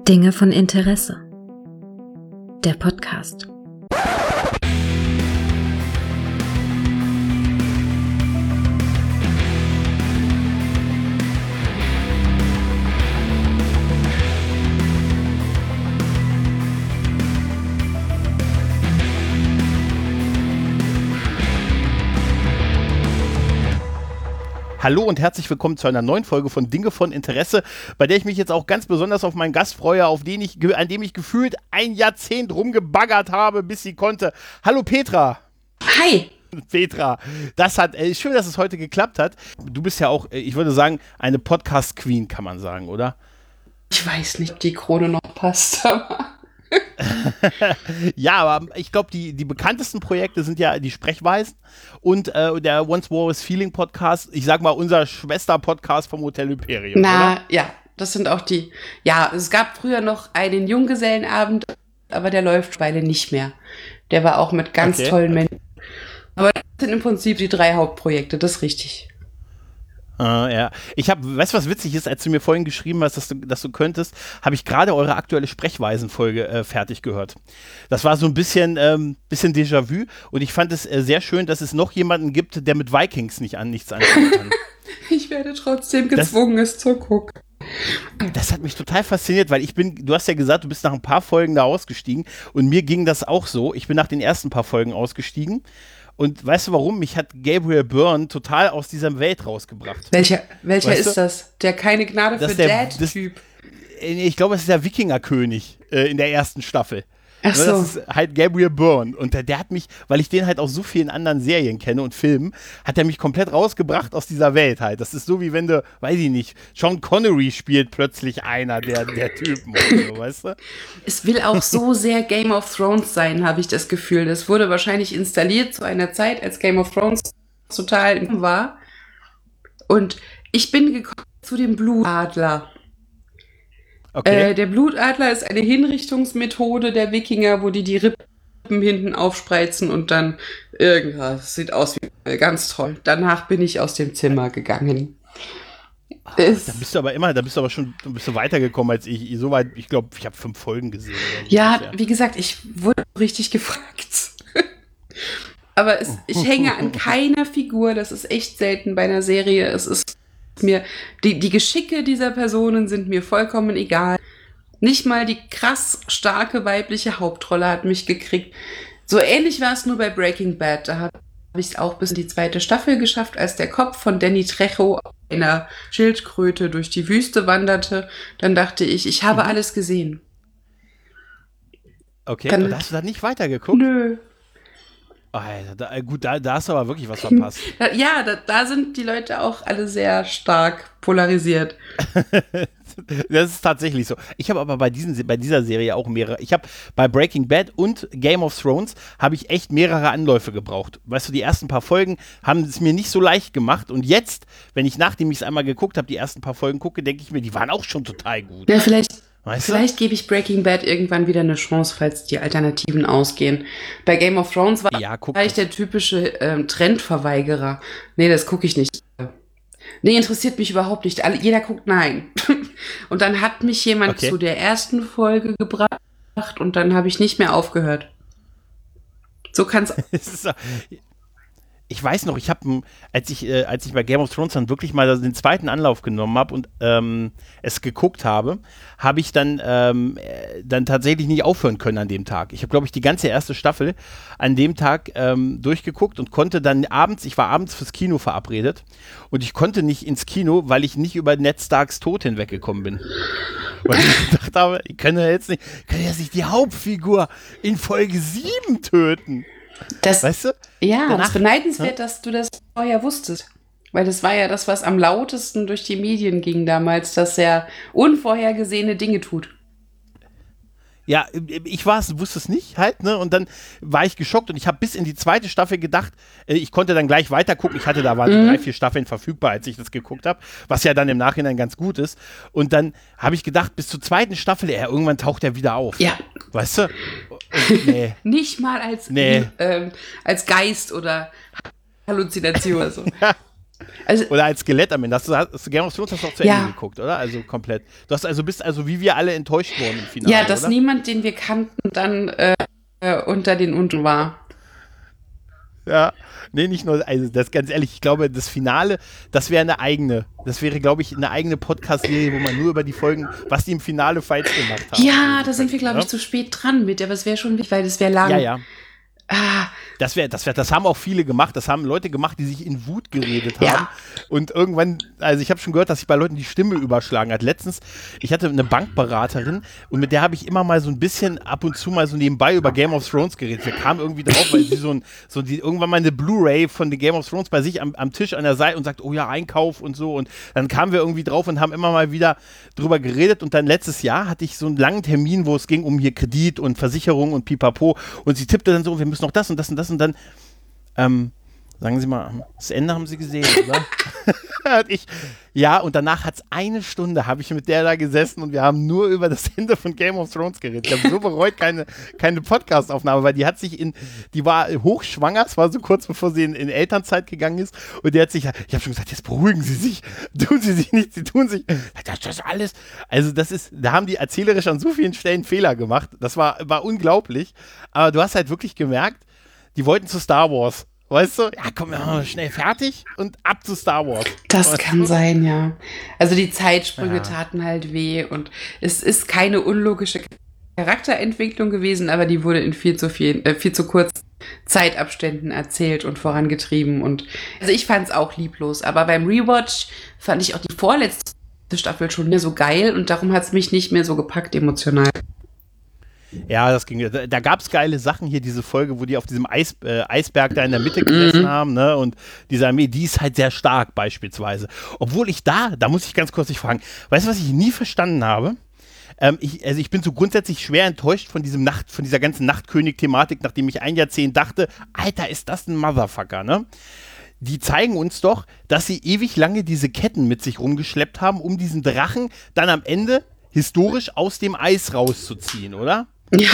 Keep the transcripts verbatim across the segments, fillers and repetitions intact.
Dinge von Interesse. Der Podcast. Hallo und herzlich willkommen zu einer neuen Folge von Dinge von Interesse, bei der ich mich jetzt auch ganz besonders auf meinen Gast freue, auf den ich, an dem ich gefühlt ein Jahrzehnt rumgebaggert habe, bis sie konnte. Hallo Petra. Hi. Petra, das hat, äh, schön, dass es heute geklappt hat. Du bist ja auch, ich würde sagen, eine Podcast-Queen, kann man sagen, oder? Ich weiß nicht, ob die Krone noch passt, aber... Ja, aber ich glaube, die, die bekanntesten Projekte sind ja die Sprechweisen und äh, der Once War is Feeling Podcast. Ich sag mal, unser Schwester-Podcast vom Hotel Imperium. Na, oder? Ja, das sind auch die. Ja, es gab früher noch einen Junggesellenabend, aber der läuft beide nicht mehr. Der war auch mit ganz okay. tollen Menschen. Aber das sind im Prinzip die drei Hauptprojekte, das ist richtig. Uh, ja, ich habe, weißt du, was witzig ist, als du mir vorhin geschrieben hast, dass du, dass du könntest, habe ich gerade eure aktuelle Sprechweisenfolge äh, fertig gehört. Das war so ein bisschen, ähm, bisschen Déjà-vu und ich fand es äh, sehr schön, dass es noch jemanden gibt, der mit Vikings nicht an nichts anfangen kann. Ich werde trotzdem gezwungen, das, es zu gucken. Das hat mich total fasziniert, weil ich bin, du hast ja gesagt, du bist nach ein paar Folgen da ausgestiegen und mir ging das auch so. Ich bin nach den ersten paar Folgen ausgestiegen. Und weißt du warum? Mich hat Gabriel Byrne total aus dieser Welt rausgebracht. Welcher, welcher weißt ist du? das? Der keine Gnade das für Dad-Typ. Ich glaube, es ist der Wikingerkönig äh, in der ersten Staffel. Ach so. Das ist halt Gabriel Byrne. Und der, der hat mich, weil ich den halt aus so vielen anderen Serien kenne und Filmen, hat er mich komplett rausgebracht aus dieser Welt halt. Das ist so, wie wenn du, weiß ich nicht, Sean Connery spielt plötzlich einer der, der Typen oder so, weißt du? Es will auch so sehr Game of Thrones sein, habe ich das Gefühl. Das wurde wahrscheinlich installiert zu einer Zeit, als Game of Thrones total im war. Und ich bin gekommen zu dem Blutadler. Okay. Äh, der Blutadler ist eine Hinrichtungsmethode der Wikinger, wo die die Rippen hinten aufspreizen und dann irgendwas. Sieht aus wie ganz toll. Danach bin ich aus dem Zimmer gegangen. Ach, da bist du aber immer, da bist du aber schon ein bisschen weitergekommen als ich. Soweit, ich glaube, ich habe fünf Folgen gesehen. Ja, ja, wie gesagt, ich wurde richtig gefragt. Aber es, ich hänge an keiner Figur. Das ist echt selten bei einer Serie. Es ist mir, die, die Geschicke dieser Personen sind mir vollkommen egal. Nicht mal die krass starke weibliche Hauptrolle hat mich gekriegt. So ähnlich war es nur bei Breaking Bad. Da habe ich es auch bis in die zweite Staffel geschafft, als der Kopf von Danny Trejo einer Schildkröte durch die Wüste wanderte. Dann dachte ich, ich habe mhm. alles gesehen. Okay, dann, und hast du da nicht weitergeguckt? Nö. Alter, da, gut, da, da hast du aber wirklich was verpasst. Ja, da, da sind die Leute auch alle sehr stark polarisiert. Das ist tatsächlich so. Ich habe aber bei, diesen, bei dieser Serie auch mehrere. Ich habe bei Breaking Bad und Game of Thrones habe ich echt mehrere Anläufe gebraucht. Weißt du, die ersten paar Folgen haben es mir nicht so leicht gemacht. Und jetzt, wenn ich, nachdem ich es einmal geguckt habe, die ersten paar Folgen gucke, denke ich mir, die waren auch schon total gut. Ja, vielleicht... Weißt du? Vielleicht gebe ich Breaking Bad irgendwann wieder eine Chance, falls die Alternativen ausgehen. Bei Game of Thrones war, ja, war ich der typische ähm, Trendverweigerer. Nee, das gucke ich nicht. Nee, interessiert mich überhaupt nicht. Alle, jeder guckt nein. Und dann hat mich jemand okay. zu der ersten Folge gebracht und dann habe ich nicht mehr aufgehört. So kann es... Ich weiß noch, ich habe, als ich, äh, als ich bei Game of Thrones dann wirklich mal den zweiten Anlauf genommen habe und ähm, es geguckt habe, habe ich dann, ähm, dann tatsächlich nicht aufhören können an dem Tag. Ich habe, glaube ich, die ganze erste Staffel an dem Tag ähm, durchgeguckt und konnte dann abends, ich war abends fürs Kino verabredet und ich konnte nicht ins Kino, weil ich nicht über Ned Starks Tod hinweggekommen bin. Weil ich dachte, aber, ich kann ja jetzt nicht, kann jetzt nicht die Hauptfigur in Folge sieben töten. Das, weißt du? Ja, Danach, das ist beneidenswert, ja? dass du das vorher wusstest. Weil das war ja das, was am lautesten durch die Medien ging damals, dass er unvorhergesehene Dinge tut. Ja, ich war es, wusste es nicht halt, ne? Und dann war ich geschockt und ich habe bis in die zweite Staffel gedacht, äh, ich konnte dann gleich weiter gucken. Ich hatte, da waren mhm. drei, vier Staffeln verfügbar, als ich das geguckt habe, was ja dann im Nachhinein ganz gut ist. Und dann habe ich gedacht, bis zur zweiten Staffel, ja, irgendwann taucht er wieder auf. Ja. Weißt du? Und, nee. Nicht mal als, nee. ähm, als Geist oder Halluzination oder so. Ja. Also, oder als Skelett am Ende. Hast du, hast du Game of Thrones hast du auch zu ja. Ende geguckt, oder? Also komplett. Du hast also bist also wie wir alle enttäuscht worden im Finale, Ja, dass oder? niemand, den wir kannten, dann äh, unter den Unten war. Ja, nee, nicht nur, also das ganz ehrlich, ich glaube, das Finale, das wäre eine eigene, das wäre, glaube ich, eine eigene Podcast-Serie, wo man nur über die Folgen, was die im Finale falsch gemacht haben. Ja, da sind wir, glaube ja? ich, zu spät dran mit, aber es wäre schon wichtig, weil das wäre lang. Ja, ja. Ah. Das, wär, das, wär, das haben auch viele gemacht, das haben Leute gemacht, die sich in Wut geredet haben. Ja. Und irgendwann, also ich habe schon gehört, dass sich bei Leuten die Stimme überschlagen hat. Letztens, ich hatte eine Bankberaterin und mit der habe ich immer mal so ein bisschen ab und zu mal so nebenbei über Game of Thrones geredet. Wir kamen irgendwie drauf, weil sie so ein, so die, irgendwann mal eine Blu-ray von den Game of Thrones bei sich am, am Tisch an der Seite und sagt, oh ja, Einkauf und so. Und dann kamen wir irgendwie drauf und haben immer mal wieder drüber geredet. Und dann letztes Jahr hatte ich so einen langen Termin, wo es ging um hier Kredit und Versicherung und Pipapo. Und sie tippte dann so, wir müssen noch das und das und das. Und dann, ähm, sagen Sie mal, das Ende haben Sie gesehen, oder? ich, ja, und danach hat es eine Stunde, habe ich mit der da gesessen und wir haben nur über das Ende von Game of Thrones geredet. Ich habe so bereut, keine, keine Podcast-Aufnahme, weil die hat sich in, die war hochschwanger, es war so kurz bevor sie in, in Elternzeit gegangen ist und die hat sich, ich habe schon gesagt, jetzt beruhigen Sie sich, tun Sie sich nicht, Sie tun sich, das ist alles, also das ist, da haben die erzählerisch an so vielen Stellen Fehler gemacht, das war, war unglaublich, aber du hast halt wirklich gemerkt, die wollten zu Star Wars. Weißt du? Ja, komm, ja, schnell fertig und ab zu Star Wars. Das weißt kann du? sein, ja. Also die Zeitsprünge Ja. taten halt weh und es ist keine unlogische Charakterentwicklung gewesen, aber die wurde in viel zu viel, äh, viel zu kurzen Zeitabständen erzählt und vorangetrieben und also ich fand es auch lieblos, aber beim Rewatch fand ich auch die vorletzte Staffel schon mehr so geil und darum hat es mich nicht mehr so gepackt emotional. Ja, das ging. Da, da gab es geile Sachen hier, diese Folge, wo die auf diesem Eis, äh, Eisberg da in der Mitte gesessen Mhm. haben, ne? Und diese Armee, die ist halt sehr stark beispielsweise. Obwohl ich da, da muss ich ganz kurz dich fragen, weißt du, was ich nie verstanden habe? Ähm, ich, also ich bin so grundsätzlich schwer enttäuscht von diesem Nacht, von dieser ganzen Nachtkönig-Thematik, nachdem ich ein Jahrzehnt dachte, Alter, ist das ein Motherfucker, ne? Die zeigen uns doch, dass sie ewig lange diese Ketten mit sich rumgeschleppt haben, um diesen Drachen dann am Ende historisch aus dem Eis rauszuziehen, oder? Ja.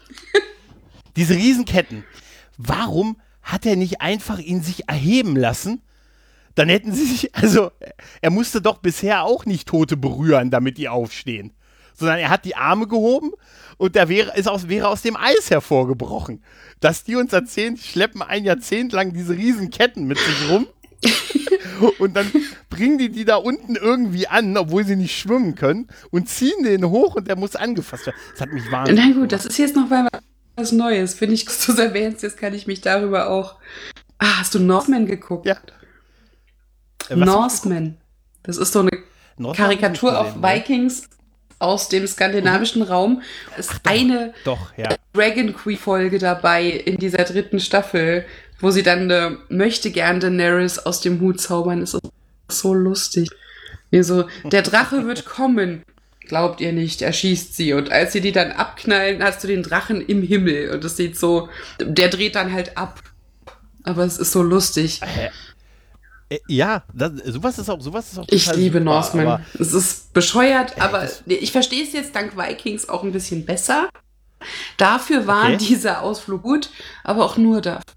Diese Riesenketten. Warum hat er nicht einfach ihn sich erheben lassen? Dann hätten sie sich, also er musste doch bisher auch nicht Tote berühren, damit die aufstehen. Sondern er hat die Arme gehoben und der wäre, ist aus, wäre aus dem Eis hervorgebrochen. Dass die uns erzählen, die schleppen ein Jahrzehnt lang diese Riesenketten mit sich rum. Und dann bringen die die da unten irgendwie an, obwohl sie nicht schwimmen können, und ziehen den hoch und der muss angefasst werden. Das hat mich wahnsinnig Na gut, gemacht. das ist jetzt noch mal was Neues. Finde ich, dass du es erwähnst, jetzt kann ich mich darüber auch... Ah, hast du Northman geguckt? Ja. Äh, was Norseman. Das ist so eine Northman Karikatur hab ich auf gesehen, ne? Vikings aus dem skandinavischen Raum. Es ist eine Doch, ja. Dragon Queen-Folge dabei in dieser dritten Staffel, wo sie dann äh, möchte gern Daenerys aus dem Hut zaubern. Es ist so lustig. Wie so, der Drache wird kommen. Glaubt ihr nicht, er schießt sie. Und als sie die dann abknallen, hast du den Drachen im Himmel. Und es sieht so, der dreht dann halt ab. Aber es ist so lustig. Äh, ja, das, sowas ist auch, sowas ist auch Ich total liebe super, Norseman. aber Es ist bescheuert, Äh, aber das- nee, ich verstehe es jetzt dank Vikings auch ein bisschen besser. Dafür war Okay. dieser Ausflug gut, aber auch nur dafür.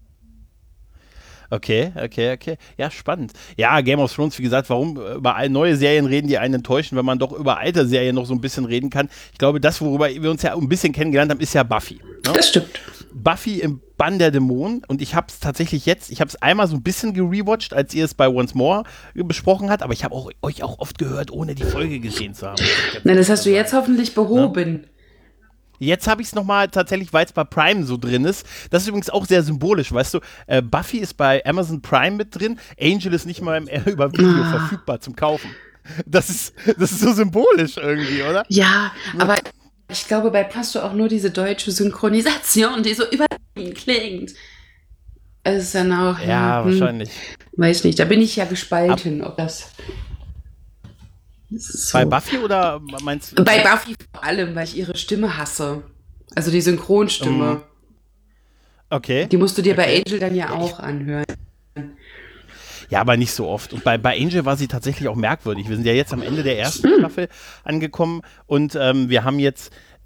Okay, okay, okay. Ja, spannend. Ja, Game of Thrones, wie gesagt, warum über all- neue Serien reden, die einen enttäuschen, wenn man doch über alte Serien noch so ein bisschen reden kann. Ich glaube, das, worüber wir uns ja ein bisschen kennengelernt haben, ist ja Buffy. Ne? Das stimmt. Buffy im Bann der Dämonen, und ich habe es tatsächlich jetzt, ich habe es einmal so ein bisschen gerewatcht, als ihr es bei Once More besprochen habt, aber ich habe auch, euch auch oft gehört, ohne die Folge gesehen zu haben. Na, das hast du jetzt hoffentlich behoben. Jetzt habe ich es nochmal tatsächlich, weil es bei Prime so drin ist. Das ist übrigens auch sehr symbolisch, weißt du. Äh, Buffy ist bei Amazon Prime mit drin. Angel ist nicht mal im, äh, über Video Ah. verfügbar zum Kaufen. Das ist, das ist so symbolisch irgendwie, oder? Ja, aber ich glaube, bei hast du auch nur diese deutsche Synchronisation, die so übertrieben klingt. Es ist dann auch. Ja, hm, wahrscheinlich. Weiß nicht, da bin ich ja gespalten, ob das. das ist so. Bei Buffy oder meinst du? Bei Buffy vor allem, weil ich ihre Stimme hasse. Also die Synchronstimme. Mm. Okay. Die musst du dir bei Okay. Angel dann ja auch anhören. Ja, aber nicht so oft. Und bei, bei Angel war sie tatsächlich auch merkwürdig. Wir sind ja jetzt am Ende der ersten Staffel angekommen und ähm, wir haben jetzt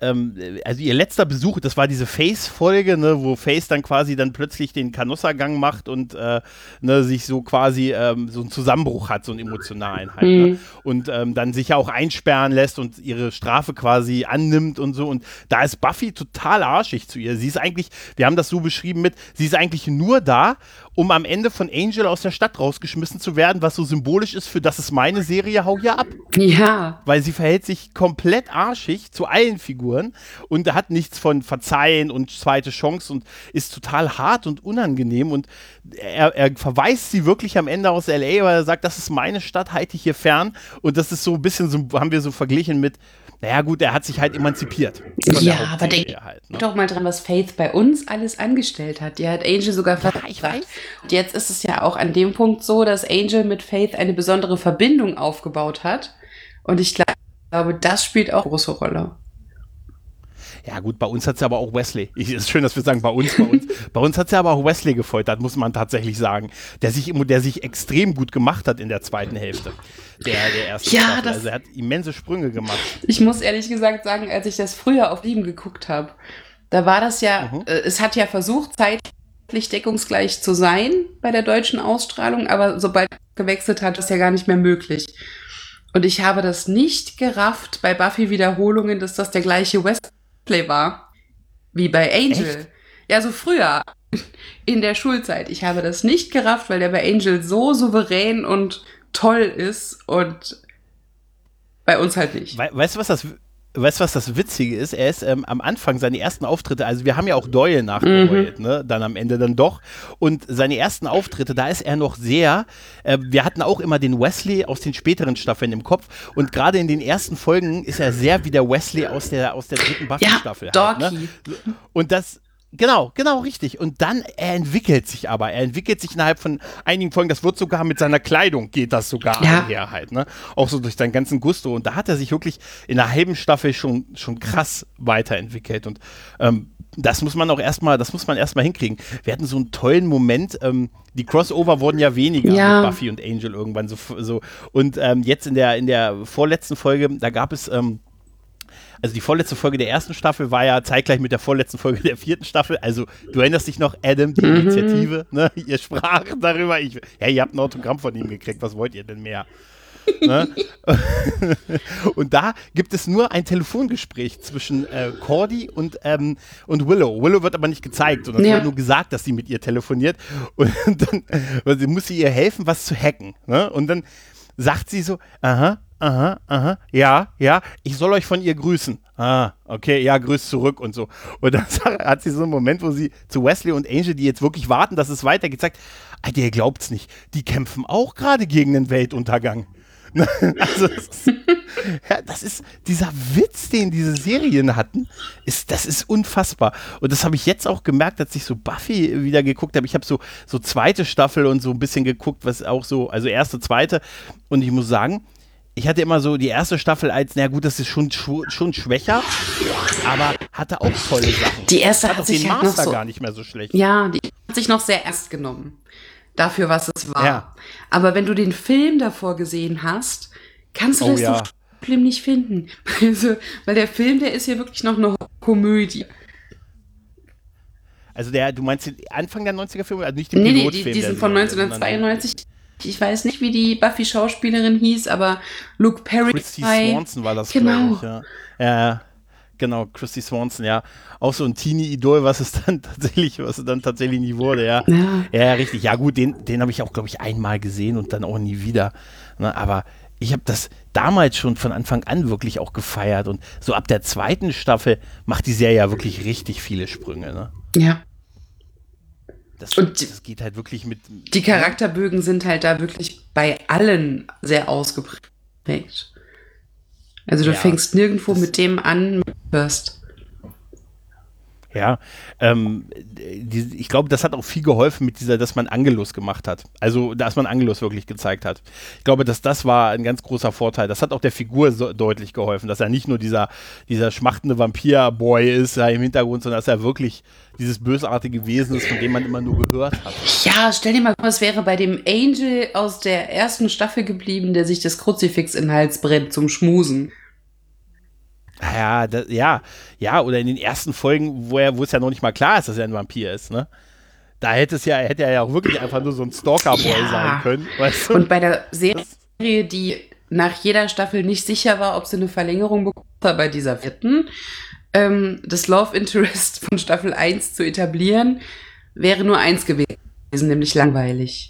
ähm, also ihr letzter Besuch, das war diese Face-Folge, ne, wo Face dann quasi dann plötzlich den Canossa-Gang macht und äh, ne, sich so quasi ähm, so einen Zusammenbruch hat, so einen emotionalen halt. Mhm. Ne? Und ähm, dann sich ja auch einsperren lässt und ihre Strafe quasi annimmt und so. Und da ist Buffy total arschig zu ihr. Sie ist eigentlich, wir haben das so beschrieben mit, sie ist eigentlich nur da, um am Ende von Angel aus der Stadt rausgeschmissen zu werden, was so symbolisch ist für das ist meine Serie, hau hier ab. Ja. Weil sie verhält sich komplett arschig zu allen Figuren und hat nichts von Verzeihen und zweite Chance und ist total hart und unangenehm und er, er verweist sie wirklich am Ende aus L A, weil er sagt, das ist meine Stadt, halte ich hier fern und das ist so ein bisschen, so haben wir so verglichen mit, naja gut, er hat sich halt emanzipiert. Ja, aber denk halt, ne? doch mal dran, was Faith bei uns alles angestellt hat. Die hat Angel sogar verbracht. Ja, ich weiß. Und jetzt ist es ja auch an dem Punkt so, dass Angel mit Faith eine besondere Verbindung aufgebaut hat. Und ich glaube, das spielt auch eine große Rolle. Ja gut, bei uns hat sie aber auch Wesley. Es ist schön, dass wir sagen, bei uns, bei uns. Bei uns hat sie aber auch Wesley gefoltert, muss man tatsächlich sagen. Der sich, der sich extrem gut gemacht hat in der zweiten Hälfte. Der, der ersten ja, Staffel. Das, also er hat immense Sprünge gemacht. Ich muss ehrlich gesagt sagen, als ich das früher auf Lieben geguckt habe, da war das ja, mhm. äh, es hat ja versucht, zeitlich deckungsgleich zu sein bei der deutschen Ausstrahlung, aber sobald gewechselt hat, ist das ja gar nicht mehr möglich. Und ich habe das nicht gerafft bei Buffy-Wiederholungen, dass das der gleiche Wesley war wie bei Angel. Echt? Ja, so früher in der Schulzeit. Ich habe das nicht gerafft, weil der bei Angel so souverän und toll ist und bei uns halt nicht. We- weißt du, was das... Weißt du, was das Witzige ist? Er ist ähm, am Anfang seine ersten Auftritte, also wir haben ja auch Doyle nachgeheult, mhm. ne? Dann am Ende dann doch. Und seine ersten Auftritte, da ist er noch sehr, äh, wir hatten auch immer den Wesley aus den späteren Staffeln im Kopf und gerade in den ersten Folgen ist er sehr wie der Wesley aus der, aus der dritten Buffy-Staffel. Ja, halt, ne? Und das... Genau, genau, richtig. Und dann, er entwickelt sich aber. Er entwickelt sich innerhalb von einigen Folgen. Das wird sogar mit seiner Kleidung, geht das sogar ja. einher halt, ne? Auch so durch seinen ganzen Gusto. Und da hat er sich wirklich in einer halben Staffel schon, schon krass weiterentwickelt. Und ähm, das muss man auch erstmal, das muss man erstmal hinkriegen. Wir hatten so einen tollen Moment, ähm, die Crossover wurden ja weniger ja. mit Buffy und Angel irgendwann so. so. Und ähm, jetzt in der, in der vorletzten Folge, da gab es, ähm, also die vorletzte Folge der ersten Staffel war ja zeitgleich mit der vorletzten Folge der vierten Staffel. Also du erinnerst dich noch, Adam, die mhm. Initiative, ne? Ihr sprach darüber. Ich, ja, ihr habt ein Autogramm von ihm gekriegt. Was wollt ihr denn mehr? Ne? Und da gibt es nur ein Telefongespräch zwischen äh, Cordy und, ähm, und Willow. Willow wird aber nicht gezeigt, sondern es ja. wird nur gesagt, dass sie mit ihr telefoniert. Und dann also muss sie ihr helfen, was zu hacken. Ne? Und dann sagt sie so, aha, aha, aha, ja, ja, ich soll euch von ihr grüßen. Ah, okay, ja, grüß zurück und so. Und dann hat sie so einen Moment, wo sie zu Wesley und Angel, die jetzt wirklich warten, dass es weitergeht, sagt, Alter, ihr glaubt's nicht, die kämpfen auch gerade gegen den Weltuntergang. Also, das ist, ja, das ist dieser Witz, den diese Serien hatten, ist, das ist unfassbar. Und das habe ich jetzt auch gemerkt, als ich so Buffy wieder geguckt habe. Ich habe so, so zweite Staffel und so ein bisschen geguckt, was auch so, also erste, zweite. Und ich muss sagen, ich hatte immer so die erste Staffel als, na gut, das ist schon, schon schwächer, aber hatte auch tolle Sachen. Die erste hat, hat sich den halt Master noch so, gar nicht mehr so schlecht. Ja, die hat sich noch sehr ernst genommen. Dafür, was es war. Ja. Aber wenn du den Film davor gesehen hast, kannst du oh, das ja. doch schlimm nicht finden. Also, weil der Film, der ist ja wirklich noch eine Komödie. Also der, du meinst den Anfang der neunziger Filme, also nicht den nee, Pilotfilm? Nee, die, die sind von neunzehnhundertzweiundneunzig. Ich weiß nicht, wie die Buffy-Schauspielerin hieß, aber Luke Perry. Christy Swanson war das, genau. glaube ich, ja. Ja, genau, Christy Swanson, ja. Auch so ein Teenie-Idol, was es dann tatsächlich, was es dann tatsächlich nie wurde, ja. Ja, ja richtig. Ja gut, den, den habe ich auch, glaube ich, einmal gesehen und dann auch nie wieder. Ne, aber ich habe das damals schon von Anfang an wirklich auch gefeiert und so ab der zweiten Staffel macht die Serie ja wirklich richtig viele Sprünge, ne? Ja. Das, und die, das geht halt wirklich mit... Die Charakterbögen sind halt da wirklich bei allen sehr ausgeprägt. Also du ja, fängst nirgendwo mit dem an, hörst. Ja, ähm, die, ich glaube, das hat auch viel geholfen mit dieser, dass man Angelus gemacht hat. Also, dass man Angelus wirklich gezeigt hat. Ich glaube, dass das war ein ganz großer Vorteil. Das hat auch der Figur so deutlich geholfen, dass er nicht nur dieser, dieser schmachtende Vampir-Boy ist ja, im Hintergrund, sondern dass er wirklich dieses bösartige Wesen ist, von dem man immer nur gehört hat. Ja, stell dir mal vor, es wäre bei dem Angel aus der ersten Staffel geblieben, der sich das Kruzifix in den Hals brennt zum Schmusen. Ja, das, ja, ja, oder in den ersten Folgen, wo er, wo es ja noch nicht mal klar ist, dass er ein Vampir ist, ne? Da hätte es ja, hätte er ja auch wirklich einfach nur so ein Stalker-Boy Ja. sein können. Weißt du? Und bei der Serie, die nach jeder Staffel nicht sicher war, ob sie eine Verlängerung bekommt, aber bei dieser vierten, ähm, das Love Interest von Staffel eins zu etablieren, wäre nur eins gewesen, nämlich langweilig.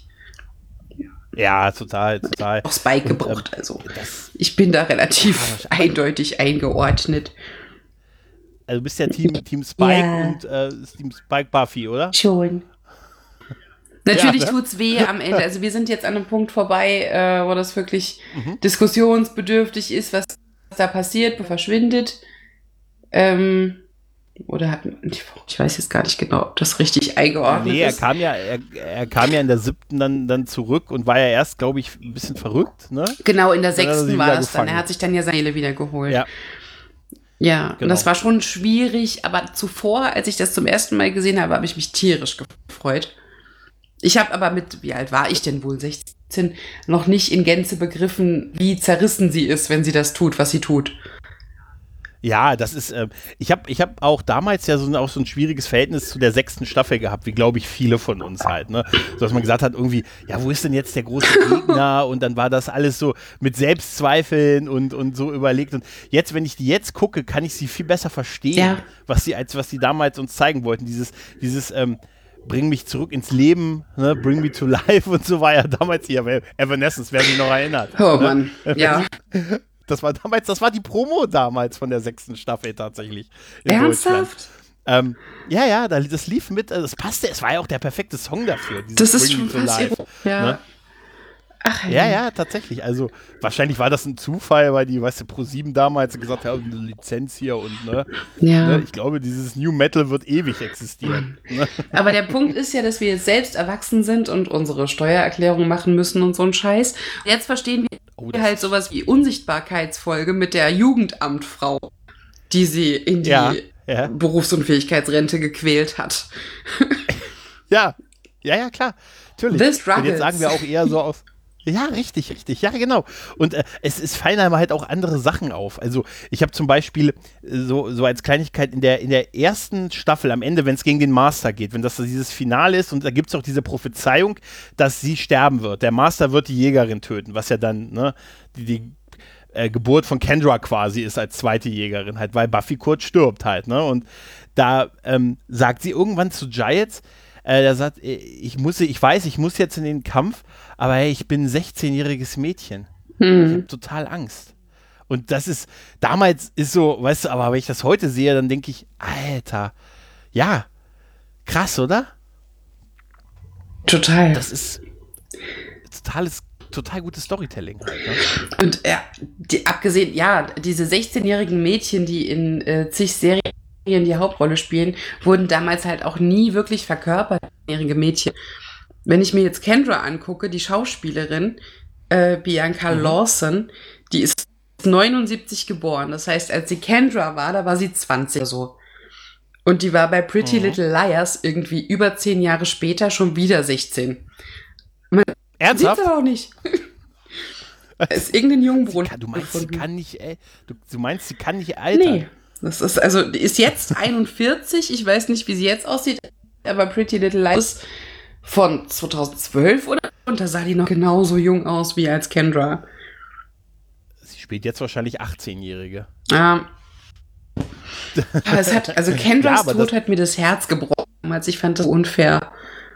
Ja, total, total. Auch Spike Und, gebraucht, ähm, also. das, Ich bin da relativ eindeutig eingeordnet. also du bist ja Team, Team Spike Ja. und äh, Team Spike Buffy, oder? Schon. Natürlich Ja, ne? tut's weh am Ende. Also wir sind jetzt an einem Punkt vorbei, äh, wo das wirklich Mhm. diskussionsbedürftig ist, was da passiert, wo verschwindet. Ähm, oder hat, ich weiß jetzt gar nicht genau, ob das richtig eingeordnet Nee, er ist. kam ja, er, er kam ja in der siebten dann, dann zurück und war ja erst, glaube ich, ein bisschen verrückt, ne? Genau, in der Dann hat er sechsten sie war wieder das dann. gefangen. Er hat sich dann ja seine Seele wieder geholt. Ja, Ja, und Genau. das war schon schwierig, aber zuvor, als ich das zum ersten Mal gesehen habe, habe ich mich tierisch gefreut. Ich habe aber mit, wie alt war ich denn wohl, sechzehn, noch nicht in Gänze begriffen, wie zerrissen sie ist, wenn sie das tut, was sie tut. ja, das ist, ähm, ich habe ich hab auch damals ja so, ein- auch so ein schwieriges Verhältnis zu der sechsten Staffel gehabt, wie glaube ich viele von uns halt, ne? So, dass man gesagt hat irgendwie, ja, wo ist denn jetzt der große Gegner? Und dann war das alles so mit Selbstzweifeln und, und so überlegt. Und jetzt, wenn ich die jetzt gucke, kann ich sie viel besser verstehen, Ja. was sie, als was sie damals uns zeigen wollten. Dieses, dieses, ähm, bring mich zurück ins Leben, ne? Bring me to life und so war ja damals hier, Evanescence, wer sich noch erinnert. Oh ne? Mann, ja. Das war damals, das war die Promo damals von der sechsten Staffel tatsächlich. in Deutschland. Ernsthaft? Ähm, ja, ja, da- das lief mit, also das passte, es war ja auch der perfekte Song dafür. dieses Das ist Bring Me schon to fast Life, irre. Ja. ne? Ach, Ja, ja, tatsächlich. Also wahrscheinlich war das ein Zufall, weil die, weißt du, ProSieben damals gesagt haben, eine Lizenz hier und ne, Ja. ne, ich glaube, dieses New Metal wird ewig existieren. Ne? Aber der Punkt ist ja, dass wir jetzt selbst erwachsen sind und unsere Steuererklärung machen müssen und so ein Scheiß. Jetzt verstehen wir Oh, das halt sowas wie Unsichtbarkeitsfolge mit der Jugendamtfrau, die sie in die Ja, ja. Berufsunfähigkeitsrente gequält hat. Ja, ja, ja, klar. Natürlich. The Und struggles. jetzt sagen wir auch eher so aus. Ja, richtig, richtig. Ja, genau. Und äh, es, es fallen einem halt auch andere Sachen auf. Also ich habe zum Beispiel äh, so, so als Kleinigkeit in der, in der ersten Staffel am Ende, wenn es gegen den Master geht, wenn das so dieses Finale ist und da gibt es auch diese Prophezeiung, dass sie sterben wird. Der Master wird die Jägerin töten, was ja dann ne, die, die äh, Geburt von Kendra quasi ist als zweite Jägerin, halt, weil Buffy kurz stirbt halt. Ne? Und da ähm, sagt sie irgendwann zu Giles, äh, der sagt, äh, ich muss, ich weiß, ich muss jetzt in den Kampf, aber hey, ich bin ein sechzehnjähriges Mädchen. Ich habe total Angst. Und das ist, damals ist so, weißt du, aber wenn ich das heute sehe, dann denke ich, Alter, ja, krass, oder? Total. Das ist totales, total gutes Storytelling halt, ne? Und ja, die, abgesehen, ja, diese sechzehnjährigen Mädchen, die in äh, zig Serien die Hauptrolle spielen, wurden damals halt auch nie wirklich verkörpert, jährige Mädchen. Wenn ich mir jetzt Kendra angucke, die Schauspielerin, äh, Bianca Mhm. Lawson, die ist neunundsiebzig geboren. Das heißt, als sie Kendra war, da war sie zwanzig oder so. Und die war bei Pretty Mhm. Little Liars irgendwie über zehn Jahre später schon wieder sechzehn. Ernsthaft? Sieht's aber auch nicht. Es ist irgendein Jungbrunnen. Kann, du meinst, sie gefunden. kann nicht, ey, du, du meinst, sie kann nicht altern? Nee. Das ist, also, die ist jetzt einundvierzig. Ich weiß nicht, wie sie jetzt aussieht, aber Pretty Little Liars von zweitausendzwölf oder? Und da sah die noch genauso jung aus wie als Kendra. Sie spielt jetzt wahrscheinlich achtzehnjährige. Ja. Aber es hat, also Kendras Ja, aber Tod das- hat mir das Herz gebrochen, als ich fand das unfair.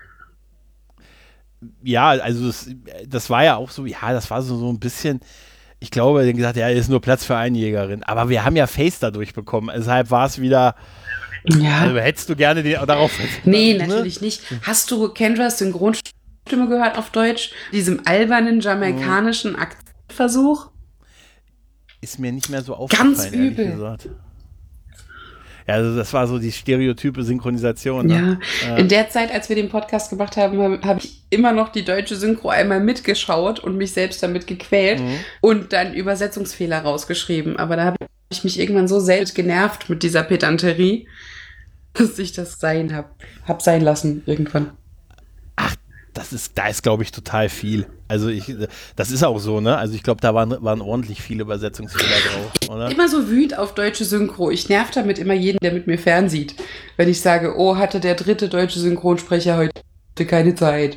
Ja, also das, das war ja auch so, ja, das war so, so ein bisschen, ich glaube, er hat gesagt, ja, ist nur Platz für eine Jägerin. Aber wir haben ja Face dadurch bekommen, deshalb war es wieder, Ja. also hättest du gerne den, darauf... Nee, ne? natürlich nicht. Hast du Kendras Synchronstimme gehört auf Deutsch? Diesem albernen jamaikanischen Akzentversuch? Ist mir nicht mehr so aufgefallen, Ganz ehrlich übel. gesagt. Ja, also das war so die stereotype Synchronisation. Ne? Ja. In der Zeit, als wir den Podcast gemacht haben, habe hab ich immer noch die deutsche Synchro einmal mitgeschaut und mich selbst damit gequält Mhm. und dann Übersetzungsfehler rausgeschrieben. Aber da habe ich mich irgendwann so selbst genervt mit dieser Pedanterie, dass ich das sein hab, hab sein lassen irgendwann. das ist, da ist, glaube ich, total viel. Also ich, das ist auch so, ne? Also ich glaube, da waren, waren ordentlich viele Übersetzungsfehler drauf, oder? Immer so wütend auf deutsche Synchro. Ich nerv damit immer jeden, der mit mir fernsieht. Wenn ich sage, oh, hatte der dritte deutsche Synchronsprecher heute keine Zeit.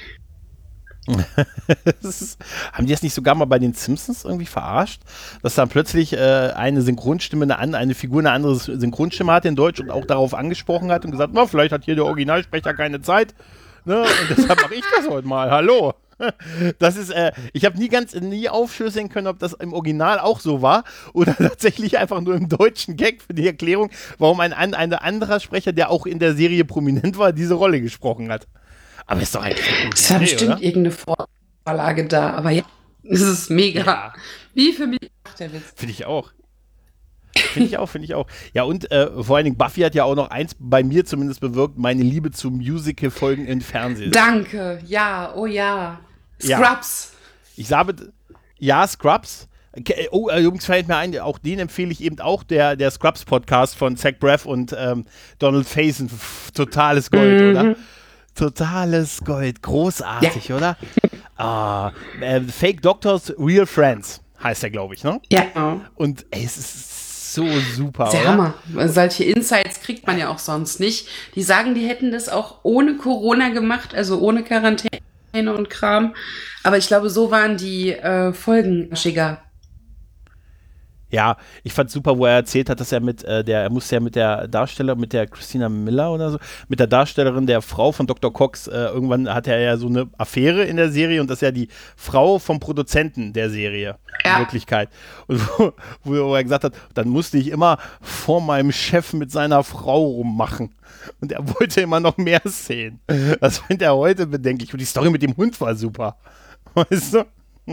ist, haben die das nicht sogar mal bei den Simpsons irgendwie verarscht? Dass dann plötzlich äh, eine Synchronstimme, eine, eine Figur eine andere Synchronstimme hat in Deutsch und auch darauf angesprochen hat und gesagt, na, vielleicht hat hier der Originalsprecher keine Zeit. Ne? Und deshalb mache ich das heute mal. Hallo. Das ist, äh, ich habe nie ganz, nie aufschlüsseln können, ob das im Original auch so war oder tatsächlich einfach nur im deutschen Gag für die Erklärung, warum ein, ein anderer Sprecher, der auch in der Serie prominent war, diese Rolle gesprochen hat. Aber ist doch eigentlich. Es war bestimmt oder? Irgendeine Vorlage da, aber ja, es ist mega. Ja. Wie für mich macht der Witz. Finde ich auch. Finde ich auch, finde ich auch. Ja, und äh, vor allen Dingen, Buffy hat ja auch noch eins bei mir zumindest bewirkt, meine Liebe zu Musical-Folgen im Fernsehen. Danke, ja, oh ja. Scrubs. Ja. Ich sage, ja, Scrubs. Oh, äh, Jungs, fällt mir ein, auch den empfehle ich eben auch, der, der Scrubs-Podcast von Zach Braff und ähm, Donald Faison. Pff, totales Gold, mhm. oder? Totales Gold, großartig, ja. oder? Ah, äh, Fake Doctors, Real Friends heißt der, glaube ich, ne? Ja. Und ey, es ist so super, der oder? Hammer. Solche Insights kriegt man ja auch sonst nicht. Die sagen, die hätten das auch ohne Corona gemacht, also ohne Quarantäne und Kram. Aber ich glaube, so waren die äh, Folgen schicker. Ja, ich fand super, wo er erzählt hat, dass er mit äh, der, er musste ja mit der Darstellerin, mit der Christina Miller oder so, mit der Darstellerin der Frau von Doktor Cox, äh, irgendwann hatte er ja so eine Affäre in der Serie und das ist ja die Frau vom Produzenten der Serie, ja. in Wirklichkeit. Und wo, wo er gesagt hat, dann musste ich immer vor meinem Chef mit seiner Frau rummachen. Und er wollte immer noch mehr sehen. Das findet er heute bedenklich. Und die Story mit dem Hund war super. Weißt du?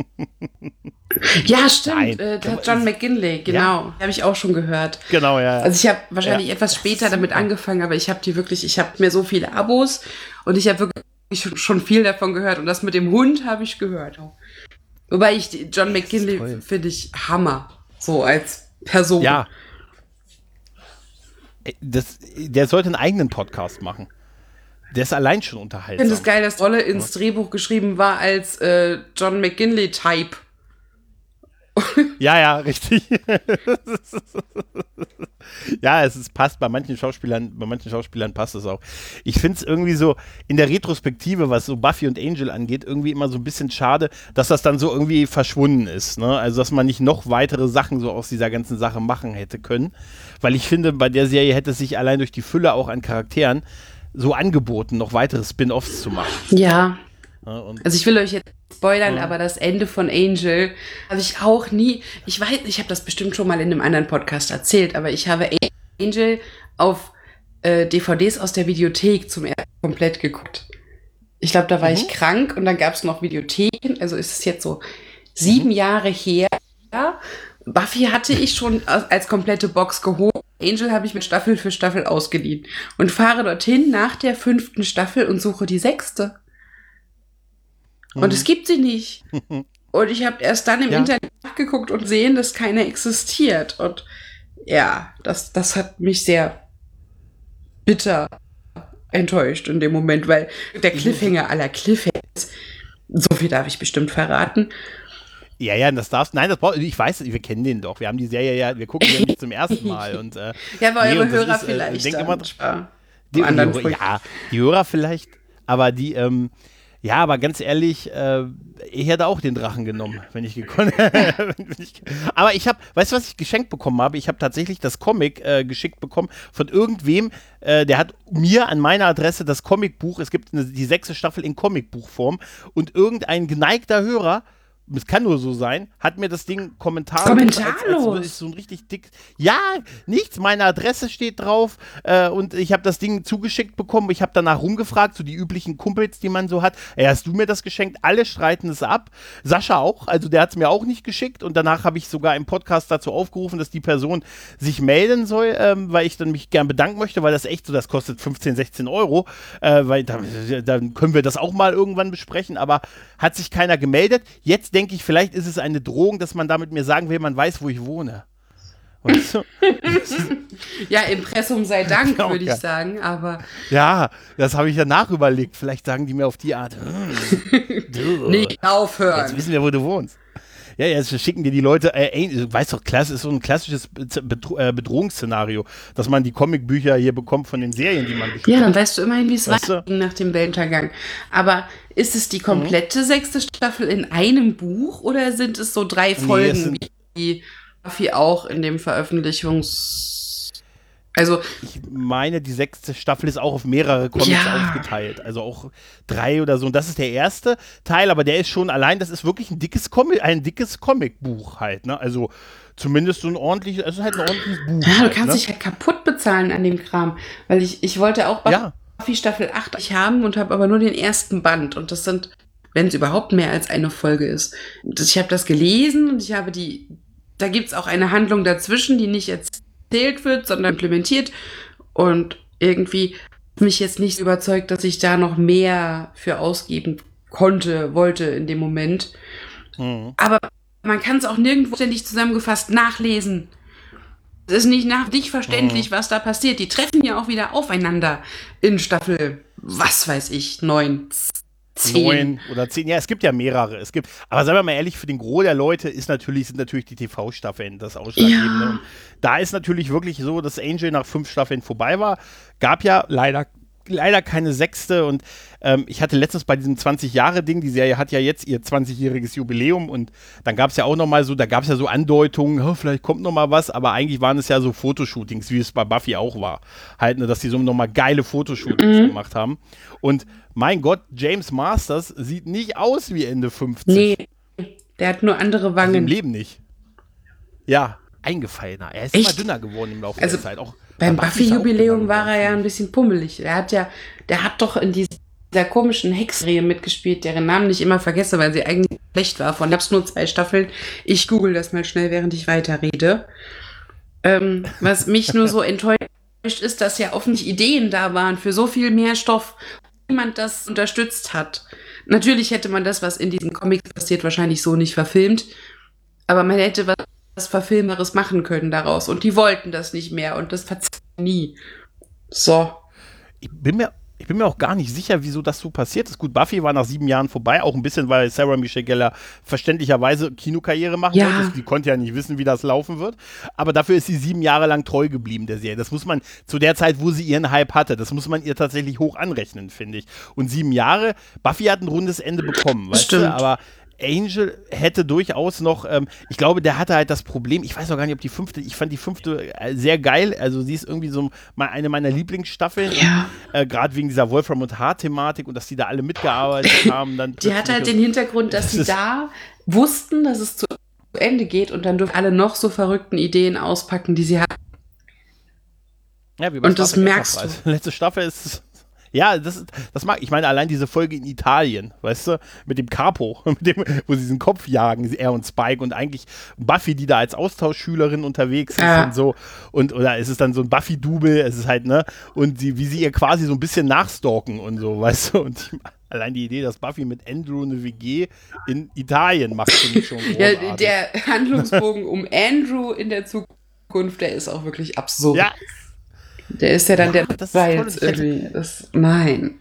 Ja, stimmt. Äh, John McGinley, genau. Ja. Habe ich auch schon gehört. Genau, ja. Also ich habe wahrscheinlich ja. etwas später damit angefangen, aber ich habe die wirklich, ich habe mir so viele Abos und ich habe wirklich schon viel davon gehört und das mit dem Hund habe ich gehört. Wobei ich John McGinley finde ich Hammer, so als Person. Ja. Das, der sollte einen eigenen Podcast machen. Der ist allein schon unterhaltsam. Ich finde es geil, dass die Rolle ins Drehbuch geschrieben war als äh, John McGinley-Type. Ja, ja, richtig. Ja, es ist, passt bei manchen Schauspielern, bei manchen Schauspielern passt es auch. Ich finde es irgendwie so in der Retrospektive, was so Buffy und Angel angeht, irgendwie immer so ein bisschen schade, dass das dann so irgendwie verschwunden ist. Ne? Also, dass man nicht noch weitere Sachen so aus dieser ganzen Sache machen hätte können. Weil ich finde, bei der Serie hätte es sich allein durch die Fülle auch an Charakteren so angeboten, noch weitere Spin-Offs zu machen. Ja. ja und also ich will euch jetzt spoilern, ja. aber das Ende von Angel habe ich auch nie, ich weiß, ich habe das bestimmt schon mal in einem anderen Podcast erzählt, aber ich habe Angel auf äh, D V Ds aus der Videothek zum ersten Mal komplett geguckt. Ich glaube, da war mhm. ich krank und dann gab es noch Videotheken, also ist es jetzt so sieben mhm. Jahre her. Buffy hatte ich schon als komplette Box geholt. Angel habe ich mit Staffel für Staffel ausgeliehen und fahre dorthin nach der fünften Staffel und suche die sechste. Und mhm. es gibt sie nicht. Und ich habe erst dann im ja. Internet nachgeguckt und sehen, dass keine existiert. Und ja, das, das hat mich sehr bitter enttäuscht in dem Moment, weil der Cliffhanger aller Cliffhangers, so viel darf ich bestimmt verraten. Ja, ja, das darfst nein, das braucht, ich weiß, wir kennen den doch. Wir haben die Serie ja, wir gucken die nicht zum ersten Mal. Und, äh, ja, aber nee, eure Hörer ist, vielleicht. Äh, denk dann, immer, die, die, anderen die, ja, die Hörer vielleicht, aber die, ähm, ja, aber ganz ehrlich, äh, ich hätte auch den Drachen genommen, wenn ich gekonnt hätte. Aber ich habe, weißt du, was ich geschenkt bekommen habe? Ich habe tatsächlich das Comic äh, geschickt bekommen von irgendwem, äh, der hat mir an meiner Adresse das Comicbuch, es gibt eine, die sechste Staffel in Comicbuchform und irgendein geneigter Hörer, es kann nur so sein, hat mir das Ding kommentarlos, kommentarlos. Als, als so ein richtig dick, ja, nichts, meine Adresse steht drauf äh, und ich habe das Ding zugeschickt bekommen, ich habe danach rumgefragt, so die üblichen Kumpels, die man so hat, ey, hast du mir das geschenkt? Alle streiten es ab, Sascha auch, also der hat es mir auch nicht geschickt und danach habe ich sogar im Podcast dazu aufgerufen, dass die Person sich melden soll, ähm, weil ich dann mich gern bedanken möchte, weil das echt so, das kostet fünfzehn, sechzehn Euro, äh, weil dann, dann können wir das auch mal irgendwann besprechen, aber hat sich keiner gemeldet, jetzt denke ich, vielleicht ist es eine Drohung, dass man damit mir sagen will, man weiß, wo ich wohne. Weißt du? Ja, Impressum sei Dank, Ja, würde ich okay. sagen, aber Ja, das habe ich ja nachüberlegt. Vielleicht sagen die mir auf die Art, hm, du, nicht aufhören. jetzt wissen wir, wo du wohnst. Ja, jetzt schicken dir die Leute, äh, du weißt doch, klass ist so ein klassisches Bedro- äh, Bedrohungsszenario, dass man die Comicbücher hier bekommt von den Serien, die man bespricht. Ja, dann weißt du immerhin, wie es Weißt du? weiterging nach dem Weltuntergang. Aber ist es die komplette mhm. sechste Staffel in einem Buch oder sind es so drei Folgen, es sind- wie Buffy auch in dem Veröffentlichungs... Also, Ich meine, die sechste Staffel ist auch auf mehrere Comics Ja. aufgeteilt. Also auch drei oder so. Und das ist der erste Teil, aber der ist schon allein, das ist wirklich ein dickes Comic, ein dickes Comicbuch halt, ne? Also zumindest so ein ordentliches, also halt ein ordentliches Buch. ja, du halt, kannst ne? dich halt kaputt bezahlen an dem Kram. Weil ich, ich wollte auch Buffy Ja. Staffel acht nicht haben und habe aber nur den ersten Band. Und das sind, wenn es überhaupt mehr als eine Folge ist. Das, ich habe das gelesen und ich habe die, da gibt es auch eine Handlung dazwischen, die nicht erzählt wird, sondern implementiert. Und irgendwie hat mich jetzt nicht überzeugt, dass ich da noch mehr für ausgeben konnte, wollte in dem Moment. Mhm. Aber man kann es auch nirgendwo ständig zusammengefasst nachlesen. Es ist nicht nach nicht verständlich, was da passiert. Die treffen ja auch wieder aufeinander in Staffel, was weiß ich, neun, zehn. Neun oder zehn, ja, es gibt ja mehrere. Es gibt, aber sagen wir mal ehrlich, für den Gros der Leute ist natürlich, sind natürlich die T V-Staffeln das Ausschlaggebende. Ja. Und da ist natürlich wirklich so, dass Angel nach fünf Staffeln vorbei war. Gab ja leider, leider keine sechste und ähm, ich hatte letztens bei diesem zwanzig-Jahre-Ding, die Serie hat ja jetzt ihr zwanzigjähriges Jubiläum und dann gab es ja auch nochmal so, da gab es ja so Andeutungen, oh, vielleicht kommt nochmal was, aber eigentlich waren es ja so Fotoshootings, wie es bei Buffy auch war. Halt, ne, dass die so nochmal geile Fotoshootings Mhm. gemacht haben. Und mein Gott, James Masters sieht nicht aus wie Ende fünfzig. Nee, der hat nur andere Also im Wangen. Leben nicht. Ja, eingefallener. Er ist Echt? immer dünner geworden im Laufe Also, der Zeit. Auch Beim bei Buffy ist er auch Buffy-Jubiläum dünner war er ja geworden, ein bisschen pummelig. Er hat ja, der hat doch in dieser komischen Hexserie mitgespielt, deren Namen ich immer vergesse, weil sie eigentlich schlecht war. Von gab's nur zwei Staffeln. Ich google das mal schnell, während ich weiterrede. Ähm, was mich nur so enttäuscht ist, dass ja offensichtlich Ideen da waren für so viel mehr Stoff, niemand das unterstützt hat. Natürlich hätte man das, was in diesen Comics passiert, wahrscheinlich so nicht verfilmt, aber man hätte was, was Verfilmeres machen können daraus und die wollten das nicht mehr und das verzeiht nie. So. Ich bin mir, ich bin mir auch gar nicht sicher, wieso das so passiert ist. Gut, Buffy war nach sieben Jahren vorbei, auch ein bisschen, weil Sarah Michelle Gellar verständlicherweise Kinokarriere machen Ja. wollte. Die konnte ja nicht wissen, wie das laufen wird. Aber dafür ist sie sieben Jahre lang treu geblieben, der Serie. Das muss man zu der Zeit, wo sie ihren Hype hatte, das muss man ihr tatsächlich hoch anrechnen, finde ich. Und sieben Jahre, Buffy hat ein rundes Ende bekommen, weißt Stimmt. du? Aber Angel hätte durchaus noch, ähm, ich glaube, der hatte halt das Problem, ich weiß auch gar nicht, ob die fünfte, ich fand die fünfte äh, sehr geil, also sie ist irgendwie so mal eine meiner Lieblingsstaffeln, Ja. äh, gerade wegen dieser Wolfram und Hart-Thematik und dass die da alle mitgearbeitet haben. Dann Die hat halt den Hintergrund, dass Das sie ist- da wussten, dass es zu Ende geht und dann dürfen alle noch so verrückten Ideen auspacken, die sie hatten. ja, wie bei und das Star Trek merkst Enterprise. Letzte Staffel ist, ja, das, das mag ich. meine, allein diese Folge in Italien, weißt du, mit dem Capo, mit dem, wo sie diesen Kopf jagen, er und Spike und eigentlich Buffy, die da als Austauschschülerin unterwegs ist Ja. und so. Und, oder ist es dann so ein Buffy-Double, es ist halt, ne, und sie, wie sie ihr quasi so ein bisschen nachstalken und so, weißt du, und ich, allein die Idee, dass Buffy mit Andrew eine W G in Italien macht, finde ich schon großartig. Ja, der Handlungsbogen um Andrew in der Zukunft, der ist auch wirklich absurd. Ja, Der ist ja dann Ja, der das ist war toll. jetzt Ich hätte- irgendwie. Das, nein.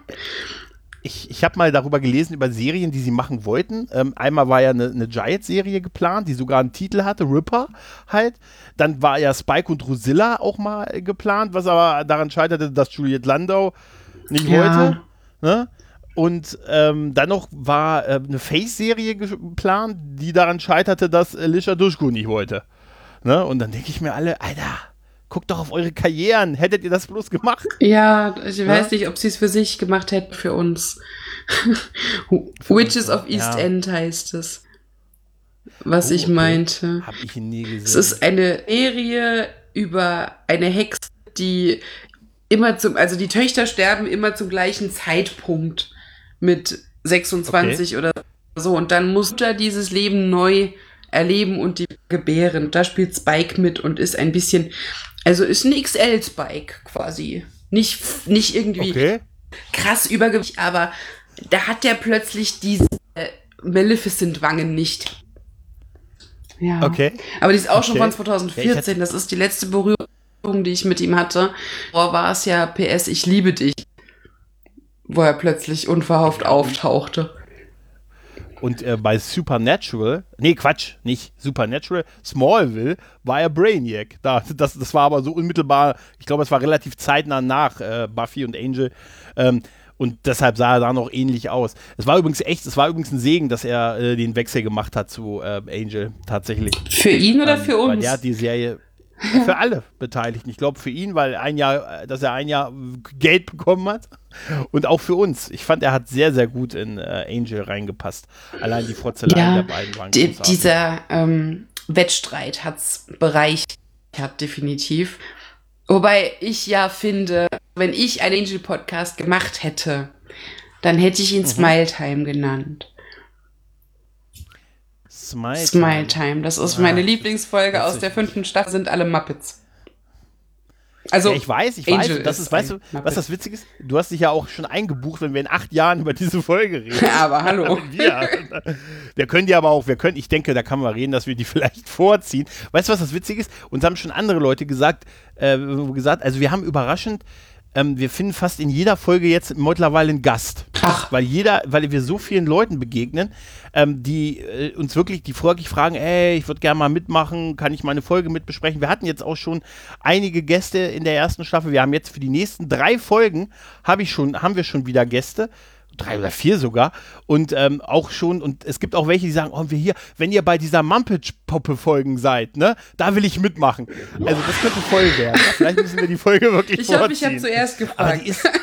Ich, ich habe mal darüber gelesen, über Serien, die sie machen wollten. Ähm, einmal war ja eine, eine Giant-Serie geplant, die sogar einen Titel hatte, Ripper halt. Dann war ja Spike und Drusilla auch mal äh, geplant, was aber daran scheiterte, dass Juliette Landau nicht Ja. wollte. Ne? Und ähm, dann noch war äh, eine Face-Serie geplant, die daran scheiterte, dass Alicia Dushku nicht wollte. Ne? Und dann denke ich mir alle, Alter, guckt doch auf eure Karrieren. Hättet ihr das bloß gemacht? Ja, ich weiß nicht, ob sie es für sich gemacht hätten, für uns. Witches uns, of East ja. End heißt es. Was Oh, ich okay. meinte. Hab ich nie gesehen. Es ist eine Serie über eine Hexe, die immer zum, also die Töchter sterben immer zum gleichen Zeitpunkt mit sechsundzwanzig oder so und dann muss Mutter dieses Leben neu erleben und die gebären. Da spielt Spike mit und ist ein bisschen, also ist ein X L-Spike quasi. Nicht, nicht irgendwie Okay. krass Übergewicht, aber da hat der plötzlich diese Maleficent-Wangen nicht. Ja. Okay. Aber die ist auch schon Okay. von zwanzig vierzehn. Ja, ich hatte- Das ist die letzte Berührung, die ich mit ihm hatte. Vorher war es ja P S, ich liebe dich. Wo er plötzlich unverhofft Ja. auftauchte. Und äh, bei Supernatural, nee, Quatsch, nicht Supernatural, Smallville war er Brainiac. Da, das, das war aber so unmittelbar, ich glaube, es war relativ zeitnah nach äh, Buffy und Angel. Ähm, und deshalb sah er da noch ähnlich aus. Es war übrigens echt, es war übrigens ein Segen, dass er äh, den Wechsel gemacht hat zu äh, Angel, tatsächlich. Für ihn oder Ähm, für Weil uns? der hat die Serie äh, für alle Beteiligten. Ich glaube für ihn, weil ein Jahr, äh, dass er ein Jahr Geld bekommen hat. Und auch für uns. Ich fand, er hat sehr, sehr gut in äh, Angel reingepasst. Allein die Frotzeleien Ja, der beiden waren Die, großartig. dieser ähm, Wettstreit hat's bereichert, definitiv. Wobei ich ja finde, wenn ich einen Angel-Podcast gemacht hätte, dann hätte ich ihn Mhm. Smile Time genannt. Smile, Smile Time, das ist meine Ah, Lieblingsfolge aus witzig. der fünften Staffel, sind alle Muppets. Also, Ja, ich weiß, ich weiß. Angel Und das ist ist, weißt du, ein Muppet. was das Witzige ist? Du hast dich ja auch schon eingebucht, wenn wir in acht Jahren über diese Folge reden. aber hallo. wir, wir können die aber auch, wir können, ich denke, da kann man reden, dass wir die vielleicht vorziehen. Weißt du, was das Witzige ist? Uns haben schon andere Leute gesagt, äh, gesagt, also wir haben überraschend, ähm, wir finden fast in jeder Folge jetzt mittlerweile einen Gast. Ach. Weil jeder, weil wir so vielen Leuten begegnen, ähm, die äh, uns wirklich, die folglich fragen, ey, ich würde gerne mal mitmachen, kann ich meine Folge mitbesprechen? Wir hatten jetzt auch schon einige Gäste in der ersten Staffel. Wir haben jetzt für die nächsten drei Folgen, hab ich schon, haben wir schon wieder Gäste. Drei oder vier sogar. Und ähm, auch schon, und es gibt auch welche, die sagen, oh, wir hier, wenn ihr bei dieser Muppet-Poppe-Folgen seid, ne, da will ich mitmachen. Also das könnte voll werden. Vielleicht müssen wir die Folge wirklich Ich vorziehen. hoffe, ich habe zuerst Aber gefragt. die ist,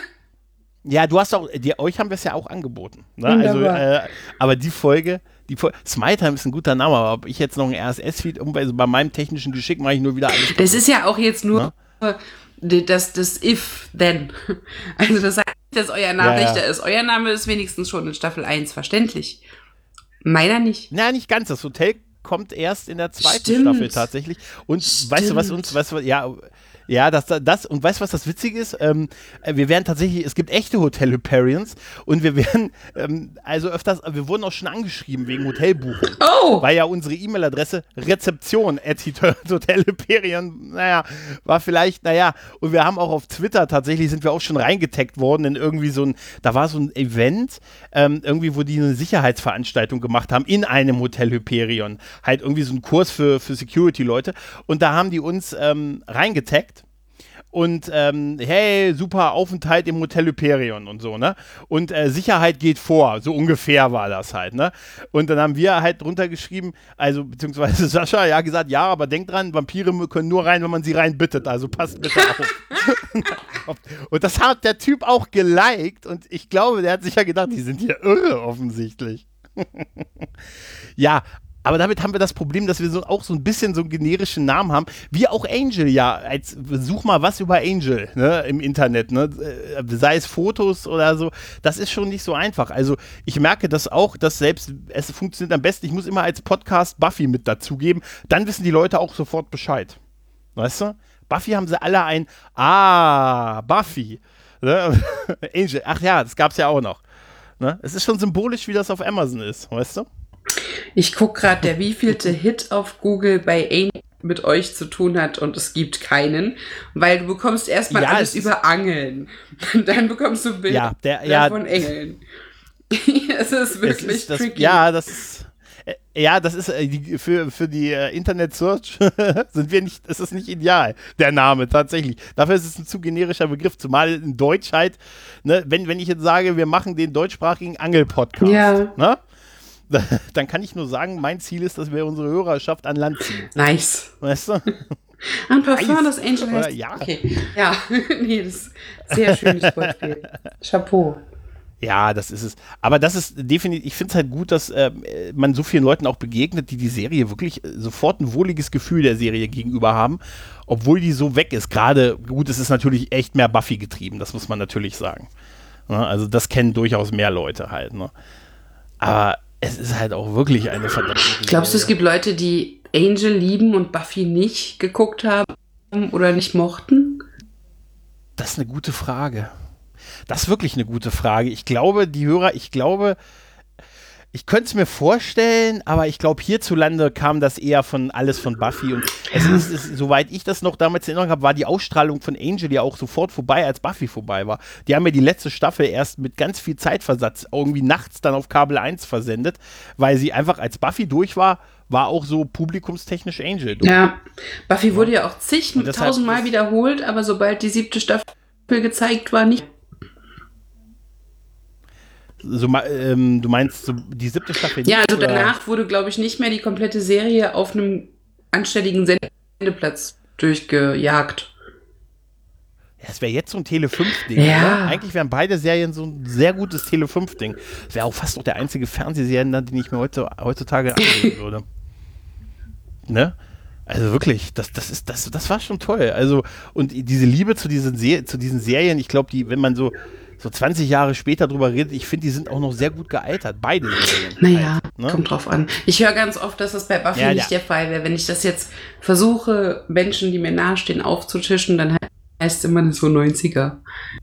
ja, du hast auch, die, euch haben wir es ja auch angeboten. Ne? Also, Wunderbar. äh, aber die Folge, die Folge, Smile Time ist ein guter Name, aber ob ich jetzt noch ein R S S-Feed, also bei meinem technischen Geschick mache ich nur wieder alles. Das ist ja auch jetzt nur Ne? die- das, das If, Then. Also das heißt, dass euer Name Ja, ja. rechter ist. Euer Name ist wenigstens schon in Staffel eins verständlich. Meiner nicht. Na, nicht ganz. Das Hotel kommt erst in der zweiten Stimmt. Staffel tatsächlich. Und weißt du, was uns, weißt du, ja, ja, das, das, und weißt du, was das Witzige ist? Ähm, wir werden tatsächlich, es gibt echte Hotel Hyperions und wir werden, ähm, also öfters, wir wurden auch schon angeschrieben wegen Hotelbuchung. Oh! Weil ja unsere E-Mail-Adresse Rezeption at Hotel Hyperion, naja, war vielleicht, naja, und wir haben auch auf Twitter tatsächlich, sind wir auch schon reingetaggt worden in irgendwie so ein, da war so ein Event, ähm, irgendwie, wo die eine Sicherheitsveranstaltung gemacht haben in einem Hotel Hyperion. Halt irgendwie so ein Kurs für, für Security-Leute. Und da haben die uns ähm, reingetaggt. Und ähm, hey, super Aufenthalt im Hotel Hyperion und so, ne? Und äh, Sicherheit geht vor, so ungefähr war das halt, ne? Und dann haben wir halt drunter geschrieben, also beziehungsweise Sascha, ja gesagt, ja, aber denkt dran, Vampire können nur rein, wenn man sie rein bittet, also passt bitte auf. Und das hat der Typ auch geliked und ich glaube, der hat sich ja gedacht, die sind hier irre offensichtlich. Ja, aber damit haben wir das Problem, dass wir so auch so ein bisschen so einen generischen Namen haben, wie auch Angel ja. Als, such mal was über Angel, ne, im Internet, ne, sei es Fotos oder so. Das ist schon nicht so einfach. Also ich merke das auch, dass selbst es funktioniert am besten. Ich muss immer als Podcast Buffy mit dazugeben. Dann wissen die Leute auch sofort Bescheid. Weißt du? Buffy haben sie alle ein, ah, Buffy. Ne? Angel, ach ja, das gab's ja auch noch. Ne? Es ist schon symbolisch, wie das auf Amazon ist, weißt du? Ich gucke gerade, der wievielte Hit auf Google bei Angel mit euch zu tun hat und es gibt keinen, weil du bekommst erstmal Ja, alles es ist- über Angeln. Und dann bekommst du Bilder Ja, der- ja. von Engeln. Es ist wirklich Es ist das, tricky. ja, das ist. äh, Ja, das ist äh, die, für, für die äh, Internet-Search sind wir nicht, das ist nicht ideal, der Name tatsächlich. Dafür ist es ein zu generischer Begriff, zumal in Deutsch halt, ne, wenn, wenn ich jetzt sage, wir machen den deutschsprachigen Angel-Podcast, Ja. ne, dann kann ich nur sagen, mein Ziel ist, dass wir unsere Hörerschaft an Land ziehen. Nice. Weißt du? Ein Parfum, Nice. das Angel heißt. Oder ja. Okay. Ja, nee, das ist sehr schönes Wortspiel. Chapeau. Ja, das ist es. Aber das ist definitiv, ich finde es halt gut, dass äh, man so vielen Leuten auch begegnet, die die Serie wirklich äh, sofort ein wohliges Gefühl der Serie gegenüber haben, obwohl die so weg ist. Gerade, gut, es ist natürlich echt mehr Buffy getrieben, das muss man natürlich sagen. Ja, also das kennen durchaus mehr Leute halt. Ne? Aber es ist halt auch wirklich eine verdammte gute Glaubst du, es Serie. gibt Leute, die Angel lieben und Buffy nicht geguckt haben oder nicht mochten? Das ist eine gute Frage. Das ist wirklich eine gute Frage. Ich glaube, die Hörer, ich glaube, Ich könnte es mir vorstellen, aber ich glaube, hierzulande kam das eher von alles von Buffy. Und es ist, es, soweit ich das noch damals in Erinnerung habe, war die Ausstrahlung von Angel ja auch sofort vorbei, als Buffy vorbei war. Die haben ja die letzte Staffel erst mit ganz viel Zeitversatz irgendwie nachts dann auf Kabel eins versendet, weil sie einfach, als Buffy durch war, war auch so publikumstechnisch Angel durch. Ja, Buffy ja. wurde ja auch zig, tausendmal ist, wiederholt, aber sobald die siebte Staffel gezeigt war, nicht. So, ähm, du meinst so die siebte Staffel nicht? Ja, also oder? Danach wurde, glaube ich, nicht mehr die komplette Serie auf einem anständigen Sendeplatz durchgejagt. Ja, das wäre jetzt so ein Tele fünf Ding. Ja. Oder? Eigentlich wären beide Serien so ein sehr gutes Tele fünf Ding. Das wäre auch fast noch der einzige Fernsehsender, den ich mir heute, heutzutage ansehen würde. Ne? Also wirklich, das, das, ist, das, das war schon toll. Also, und diese Liebe zu diesen, Se- zu diesen Serien, ich glaube, die, wenn man so so zwanzig Jahre später drüber redet, ich finde, die sind auch noch sehr gut gealtert. Beide Serien. Naja, halt, ne? Kommt drauf an. Ich höre ganz oft, dass das bei Buffy ja, nicht ja. der Fall wäre. Wenn ich das jetzt versuche, Menschen, die mir nahestehen, aufzutischen, dann heißt es immer so neunziger.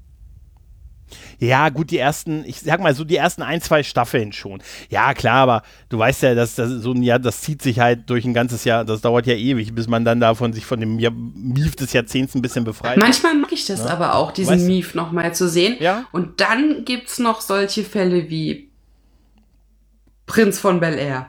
Ja, gut, die ersten, ich sag mal so, die ersten ein, zwei Staffeln schon. Ja, klar, aber du weißt ja, dass das so ein Jahr, das zieht sich halt durch ein ganzes Jahr, das dauert ja ewig, bis man dann davon sich von dem Mief des Jahrzehnts ein bisschen befreit. Manchmal mag ich das ja? aber auch, diesen weißt, Mief nochmal zu sehen. Ja? Und dann gibt's noch solche Fälle wie Prinz von Bel-Air.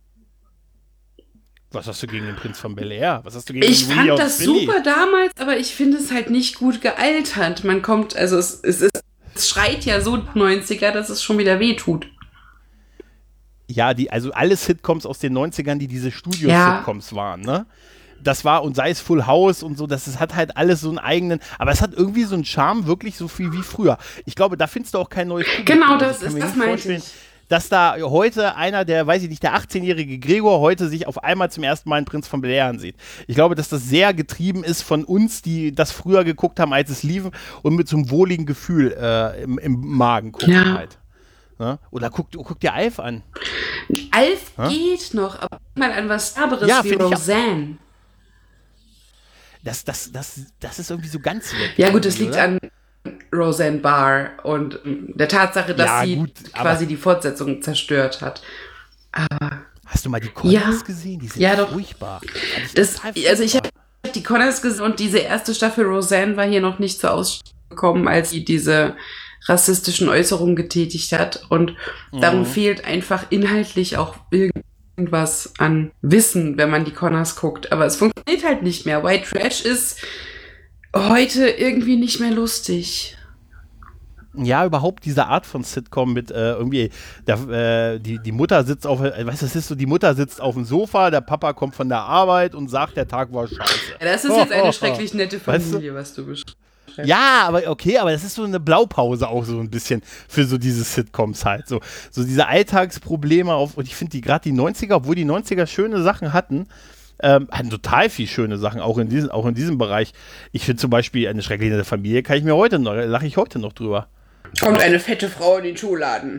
Was hast du gegen den Prinz von Bel-Air? Was hast du gegen Ich den fand Willi das Philly? super damals, aber ich finde es halt nicht gut gealtert. Man kommt, also es, es ist Es schreit ja so neunziger, dass es schon wieder wehtut. Ja, die, also alle Sitcoms aus den neunzigern, die diese Studio-Sitcoms ja. waren, ne? Das war, und sei es Full House und so, das, das hat halt alles so einen eigenen, aber es hat irgendwie so einen Charme, wirklich so viel wie früher. Ich glaube, da findest du auch kein neues Publikum. Genau, das also ist, das meinte ich. Dass da heute einer, der, weiß ich nicht, der achtzehnjährige Gregor heute sich auf einmal zum ersten Mal einen Prinz von Bel-Air ansieht. Ich glaube, dass das sehr getrieben ist von uns, die das früher geguckt haben, als es lief und mit so einem wohligen Gefühl äh, im, im Magen gucken ja. halt. Ja? Oder guck, guck dir Alf an. Alf ja? geht noch, aber mal an was Staberes ja, wie Roseanne. Das, das, das, das ist irgendwie so ganz weg. Ja gut, das liegt oder? an Roseanne Barr und der Tatsache, dass ja, sie gut, quasi die Fortsetzung zerstört hat. Aber hast du mal die Connors ja, gesehen? Die sind ja, doch. furchtbar. Das, also ich habe die Connors gesehen und diese erste Staffel Roseanne war hier noch nicht zur Ausstrahlung gekommen, als sie diese rassistischen Äußerungen getätigt hat. Und mhm. darum fehlt einfach inhaltlich auch irgendwas an Wissen, wenn man die Connors guckt. Aber es funktioniert halt nicht mehr. White Trash ist heute irgendwie nicht mehr lustig. Ja, überhaupt diese Art von Sitcom mit äh, irgendwie, der, äh, die, die Mutter sitzt auf, äh, weißt du, das ist so, die Mutter sitzt auf dem Sofa, der Papa kommt von der Arbeit und sagt, der Tag war scheiße. Ja, das ist oh, jetzt eine oh, schrecklich nette Familie, weißt du? was du beschreibst. Ja, aber okay, aber das ist so eine Blaupause auch so ein bisschen für so diese Sitcoms halt. So, so diese Alltagsprobleme auf, und ich finde die gerade die neunziger, obwohl die neunziger schöne Sachen hatten, Ähm, hatten total viel schöne Sachen, auch in diesem, auch in diesem Bereich. Ich finde zum Beispiel eine schrecklich nette Familie, kann ich mir heute noch, lache ich heute noch drüber. Kommt eine fette Frau in den Schuhladen.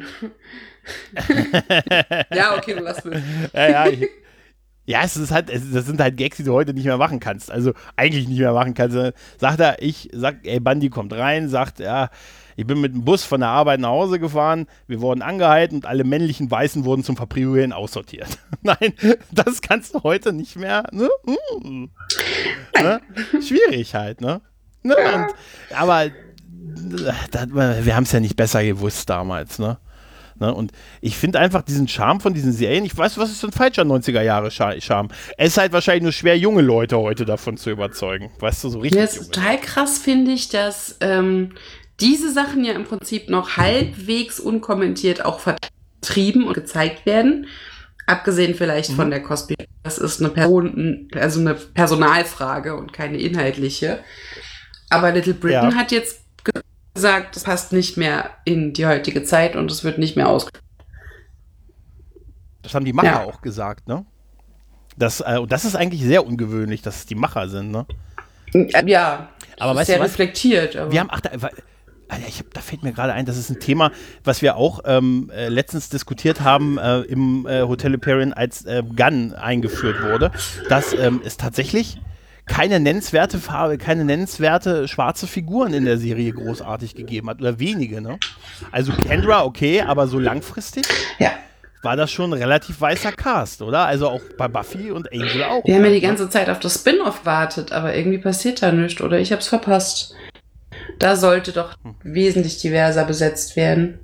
Ja, okay, du lass mich. Ja, ja, ich, ja, es ist halt, es, das sind halt Gags, die du heute nicht mehr machen kannst. Also eigentlich nicht mehr machen kannst. Sagt er, ich sag, ey, Bandi kommt rein, sagt, ja, ich bin mit dem Bus von der Arbeit nach Hause gefahren, wir wurden angehalten und alle männlichen Weißen wurden zum Verprügeln aussortiert. Nein, das kannst du heute nicht mehr. Ne? Hm. Ne? Schwierig halt, ne? ne? Und, aber das, wir haben es ja nicht besser gewusst damals, ne? Ne? Und ich finde einfach diesen Charme von diesen Serien, ich weiß, was ist so ein falscher neunziger-Jahre-Charme? Es ist halt wahrscheinlich nur schwer, junge Leute heute davon zu überzeugen. Weißt du, so richtig. Ja, das ist total krass, finde ich, dass ähm, diese Sachen ja im Prinzip noch halbwegs unkommentiert auch vertrieben und gezeigt werden. Abgesehen vielleicht mhm. von der Cosby. Das ist eine Person, also eine Personalfrage und keine inhaltliche. Aber Little Britain ja. hat jetzt gesagt, das passt nicht mehr in die heutige Zeit und es wird nicht mehr ausgeführt. Das haben die Macher ja. auch gesagt, ne? Das, äh, und das ist eigentlich sehr ungewöhnlich, dass es die Macher sind, ne? Ja, aber das weißt ist sehr du was? reflektiert. Aber wir haben, ach, da, Alter, ich hab, da fällt mir gerade ein, das ist ein Thema, was wir auch ähm, äh, letztens diskutiert haben äh, im äh, Hotel Hyperion, als äh, Gunn eingeführt wurde, dass ähm, es tatsächlich keine nennenswerte Farbe, keine nennenswerte schwarze Figuren in der Serie großartig gegeben hat, oder wenige, ne? Also Kendra, okay, aber so langfristig? Ja. war das schon ein relativ weißer Cast, oder? Also auch bei Buffy und Angel auch. Wir haben ja die ganze Zeit auf das Spin-off gewartet, aber irgendwie passiert da nichts, oder ich hab's verpasst. Da sollte doch hm. wesentlich diverser besetzt werden.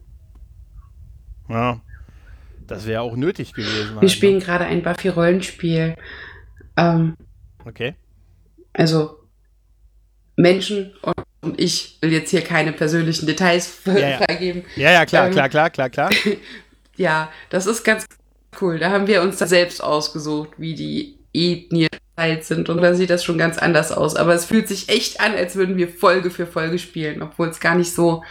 Ja, das wäre auch nötig gewesen. Wir halt, spielen ne? gerade ein Buffy-Rollenspiel. Ähm, okay. Also Menschen und ich will jetzt hier keine persönlichen Details ja, ja. freigeben. Ja, ja, klar, ähm, klar, klar, klar, klar. Ja, das ist ganz cool. Da haben wir uns da selbst ausgesucht, wie die Ethnien sind und da sieht das schon ganz anders aus. Aber es fühlt sich echt an, als würden wir Folge für Folge spielen, obwohl es gar nicht so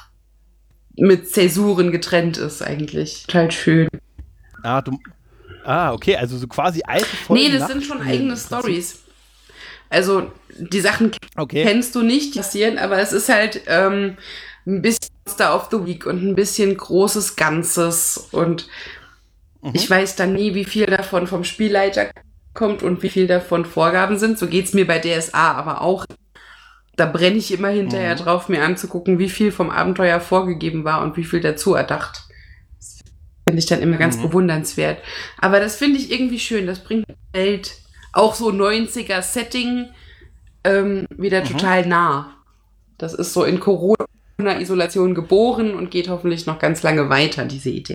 mit Zäsuren getrennt ist eigentlich. Total schön. Ah, du, ah, okay, also so quasi alte Folgen. Nee, das sind schon eigene Stories. Also die Sachen okay. kennst du nicht, die passieren, aber es ist halt ähm, ein bisschen Star of the Week und ein bisschen großes Ganzes und mhm. ich weiß dann nie, wie viel davon vom Spielleiter kommt und wie viel davon Vorgaben sind. So geht's mir bei D S A aber auch. Da brenne ich immer hinterher mhm. drauf, mir anzugucken, wie viel vom Abenteuer vorgegeben war und wie viel dazu erdacht. Das finde ich dann immer ganz mhm. bewundernswert. Aber das finde ich irgendwie schön. Das bringt die Welt auch so neunziger-Setting ähm, wieder mhm. total nah. Das ist so in Corona-Isolation geboren und geht hoffentlich noch ganz lange weiter, diese Idee.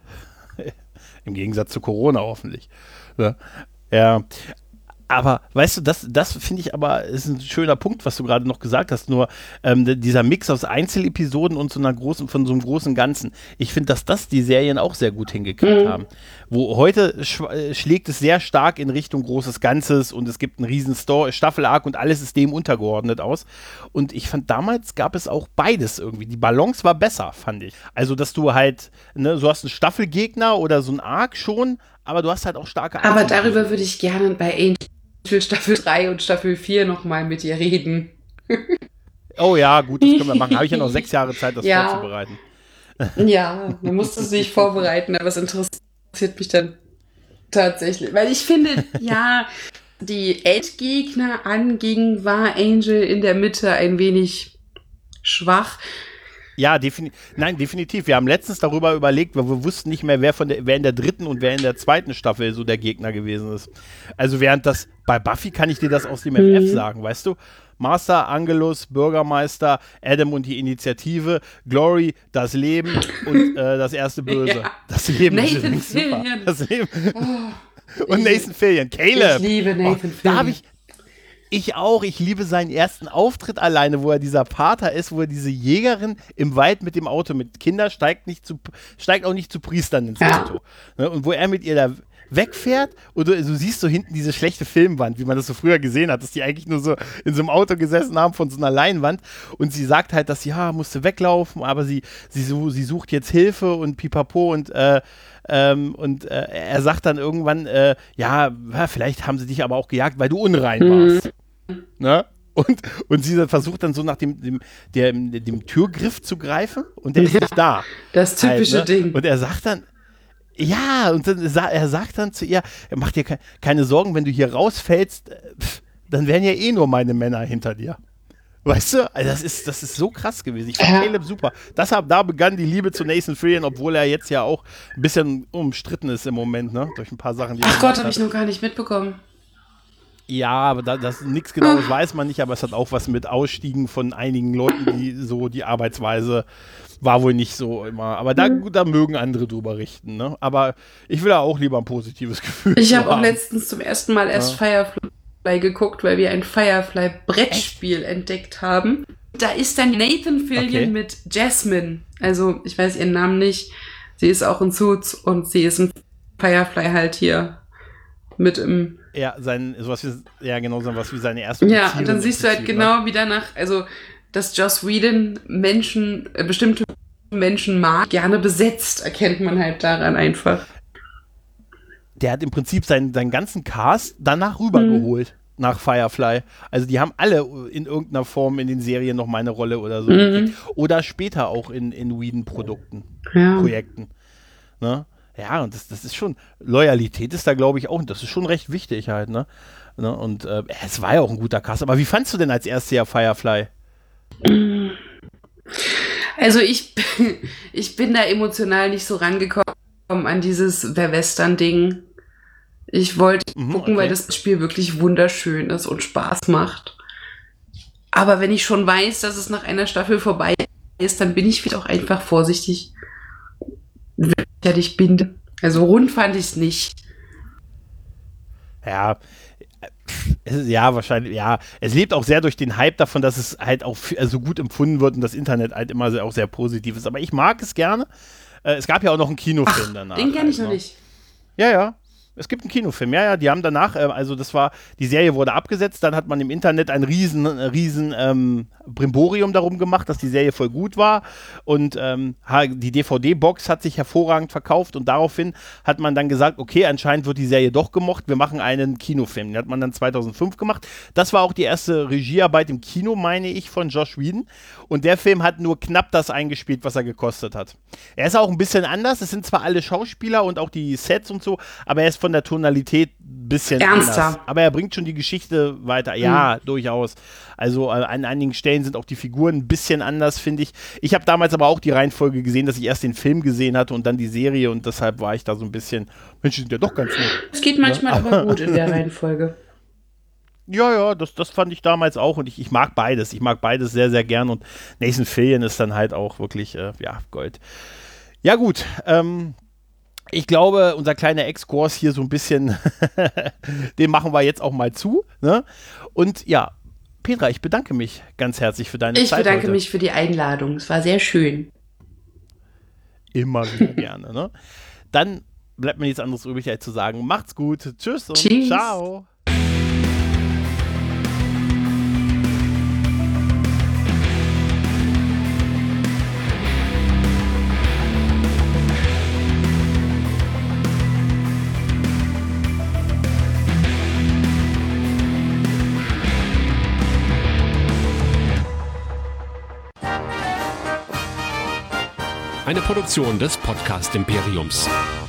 Im Gegensatz zu Corona hoffentlich. Ja. Ja. Aber, weißt du, das, das finde ich aber, ist ein schöner Punkt, was du gerade noch gesagt hast, nur ähm, dieser Mix aus Einzelepisoden und so einer großen, von so einem großen Ganzen. Ich finde, dass das die Serien auch sehr gut hingekriegt mhm. haben. Wo heute sch- schlägt es sehr stark in Richtung großes Ganzes und es gibt einen riesen Sto- Staffel-Arc und alles ist dem untergeordnet aus. Und ich fand, damals gab es auch beides irgendwie. Die Balance war besser, fand ich. Also, dass du halt, ne, so hast einen Staffelgegner oder so einen Arc schon, aber du hast halt auch starke Aber darüber würde ich gerne bei Angel Staffel drei und Staffel vier nochmal mit dir reden. Oh ja, gut, das können wir machen. Habe ich ja noch sechs Jahre Zeit, das ja. vorzubereiten. Ja, man muss das nicht vorbereiten, aber es interessiert mich dann tatsächlich. Weil ich finde, ja, die Endgegner anging, war Angel in der Mitte ein wenig schwach. Ja, defini- nein, definitiv. Wir haben letztens darüber überlegt, weil wir wussten nicht mehr, wer, von der, wer in der dritten und wer in der zweiten Staffel so der Gegner gewesen ist. Also während das, bei Buffy kann ich dir das aus dem mhm. F F sagen, weißt du? Master, Angelus, Bürgermeister, Adam und die Initiative, Glory, das Leben und äh, das erste Böse. Ja. Das Leben Nathan ist super. Fillion. Das Leben. Oh, und Nathan Fillion. Caleb. Ich liebe Nathan oh, Fillion. Da habe ich Ich auch. Ich liebe seinen ersten Auftritt alleine, wo er dieser Pater ist, wo er diese Jägerin im Wald mit dem Auto mit Kindern steigt, nicht zu, steigt auch nicht zu Priestern ins ja. Auto. Ne? Und wo er mit ihr da wegfährt und du, du siehst so hinten diese schlechte Filmwand, wie man das so früher gesehen hat, dass die eigentlich nur so in so einem Auto gesessen haben von so einer Leinwand und sie sagt halt, dass sie, ja, musste weglaufen, aber sie, sie, sie sucht jetzt Hilfe und pipapo und äh, Ähm, und äh, er sagt dann irgendwann, äh, ja, vielleicht haben sie dich aber auch gejagt, weil du unrein warst. Mhm. Ne? Und, und sie versucht dann so nach dem, dem, der, dem Türgriff zu greifen und der ist ja, nicht da. Das typische halt, ne? Ding. Und er sagt dann, ja, und dann, er sagt dann zu ihr, mach dir ke- keine Sorgen, wenn du hier rausfällst, pff, dann wären ja eh nur meine Männer hinter dir. Weißt du, also das ist, das ist so krass gewesen. Ich fand ja. Caleb super. Deshalb, da begann die Liebe zu Nathan Fillion, obwohl er jetzt ja auch ein bisschen umstritten ist im Moment, ne? Durch ein paar Sachen, die Ach Gott, habe ich noch gar nicht mitbekommen. Ja, aber da, das nichts Genaues weiß man nicht, aber es hat auch was mit Ausstiegen von einigen Leuten, die so die Arbeitsweise war wohl nicht so immer. Aber da, mhm. da mögen andere drüber richten, ne? Aber ich will da auch lieber ein positives Gefühl Ich habe auch letztens zum ersten Mal erst ja. Firefly geguckt, weil wir ein Firefly-Brettspiel entdeckt haben. Da ist dann Nathan Fillion okay. mit Jasmine. Also, ich weiß ihren Namen nicht. Sie ist auch in Suits und sie ist ein Firefly halt hier mit im... Ja, sein, sowas wie, ja, genau, sowas wie seine erste Ja, Beziehung und dann siehst du halt genau, wie danach, also, dass Joss Whedon Menschen, äh, bestimmte Menschen mag, gerne besetzt, erkennt man halt daran einfach. Der hat im Prinzip seinen, seinen ganzen Cast danach rübergeholt, mhm. nach Firefly. Also die haben alle in irgendeiner Form in den Serien noch mal eine Rolle oder so. Mhm. Oder später auch in, in Whedon-Produkten, ja. Projekten. Ne? Ja, und das, das ist schon, Loyalität ist da, glaube ich, auch, das ist schon recht wichtig halt, ne? ne? Und äh, es war ja auch ein guter Cast. Aber wie fandst du denn als erstes Jahr Firefly? Also ich, ich bin da emotional nicht so rangekommen, an dieses Western-Ding. Ich wollte Mhm, gucken, okay. weil das Spiel wirklich wunderschön ist und Spaß macht. Aber wenn ich schon weiß, dass es nach einer Staffel vorbei ist, dann bin ich vielleicht auch einfach vorsichtig, wenn ich fertig bin. Also rund fand ich es nicht. Ja, es ist, ja, wahrscheinlich, ja. Es lebt auch sehr durch den Hype davon, dass es halt auch so also gut empfunden wird und das Internet halt immer sehr, auch sehr positiv ist. Aber ich mag es gerne. Äh, es gab ja auch noch einen Kinofilm Ach, danach. den kenne halt ich noch nicht. Ja, ja. Es gibt einen Kinofilm, ja, ja, die haben danach, äh, also das war, die Serie wurde abgesetzt, dann hat man im Internet ein riesen, riesen ähm, Brimborium darum gemacht, dass die Serie voll gut war und ähm, die D V D-Box hat sich hervorragend verkauft und daraufhin hat man dann gesagt, okay, anscheinend wird die Serie doch gemocht, wir machen einen Kinofilm. Den hat man dann zweitausendfünf gemacht. Das war auch die erste Regiearbeit im Kino, meine ich, von Joss Whedon und der Film hat nur knapp das eingespielt, was er gekostet hat. Er ist auch ein bisschen anders, es sind zwar alle Schauspieler und auch die Sets und so, aber er ist von der Tonalität ein bisschen Ernster. anders. Aber er bringt schon die Geschichte weiter. Ja, mhm. durchaus. Also äh, an einigen Stellen sind auch die Figuren ein bisschen anders, finde ich. Ich habe damals aber auch die Reihenfolge gesehen, dass ich erst den Film gesehen hatte und dann die Serie und deshalb war ich da so ein bisschen, Mensch, die sind ja doch ganz nett. Es geht manchmal ja? aber gut in der Reihenfolge. Ja, ja, das, das fand ich damals auch und ich, ich mag beides. Ich mag beides sehr, sehr gern und Nathan Fillion ist dann halt auch wirklich, äh, ja, Gold. Ja gut, ähm, ich glaube, unser kleiner Exkurs hier so ein bisschen, den machen wir jetzt auch mal zu. Ne? Und ja, Petra, ich bedanke mich ganz herzlich für deine ich Zeit. Ich bedanke heute. mich für die Einladung. Es war sehr schön. Immer wieder gerne. Ne? Dann bleibt mir nichts anderes übrig, als zu sagen, macht's gut. Tschüss und Tschüss. Ciao. Eine Produktion des Podcast Imperiums.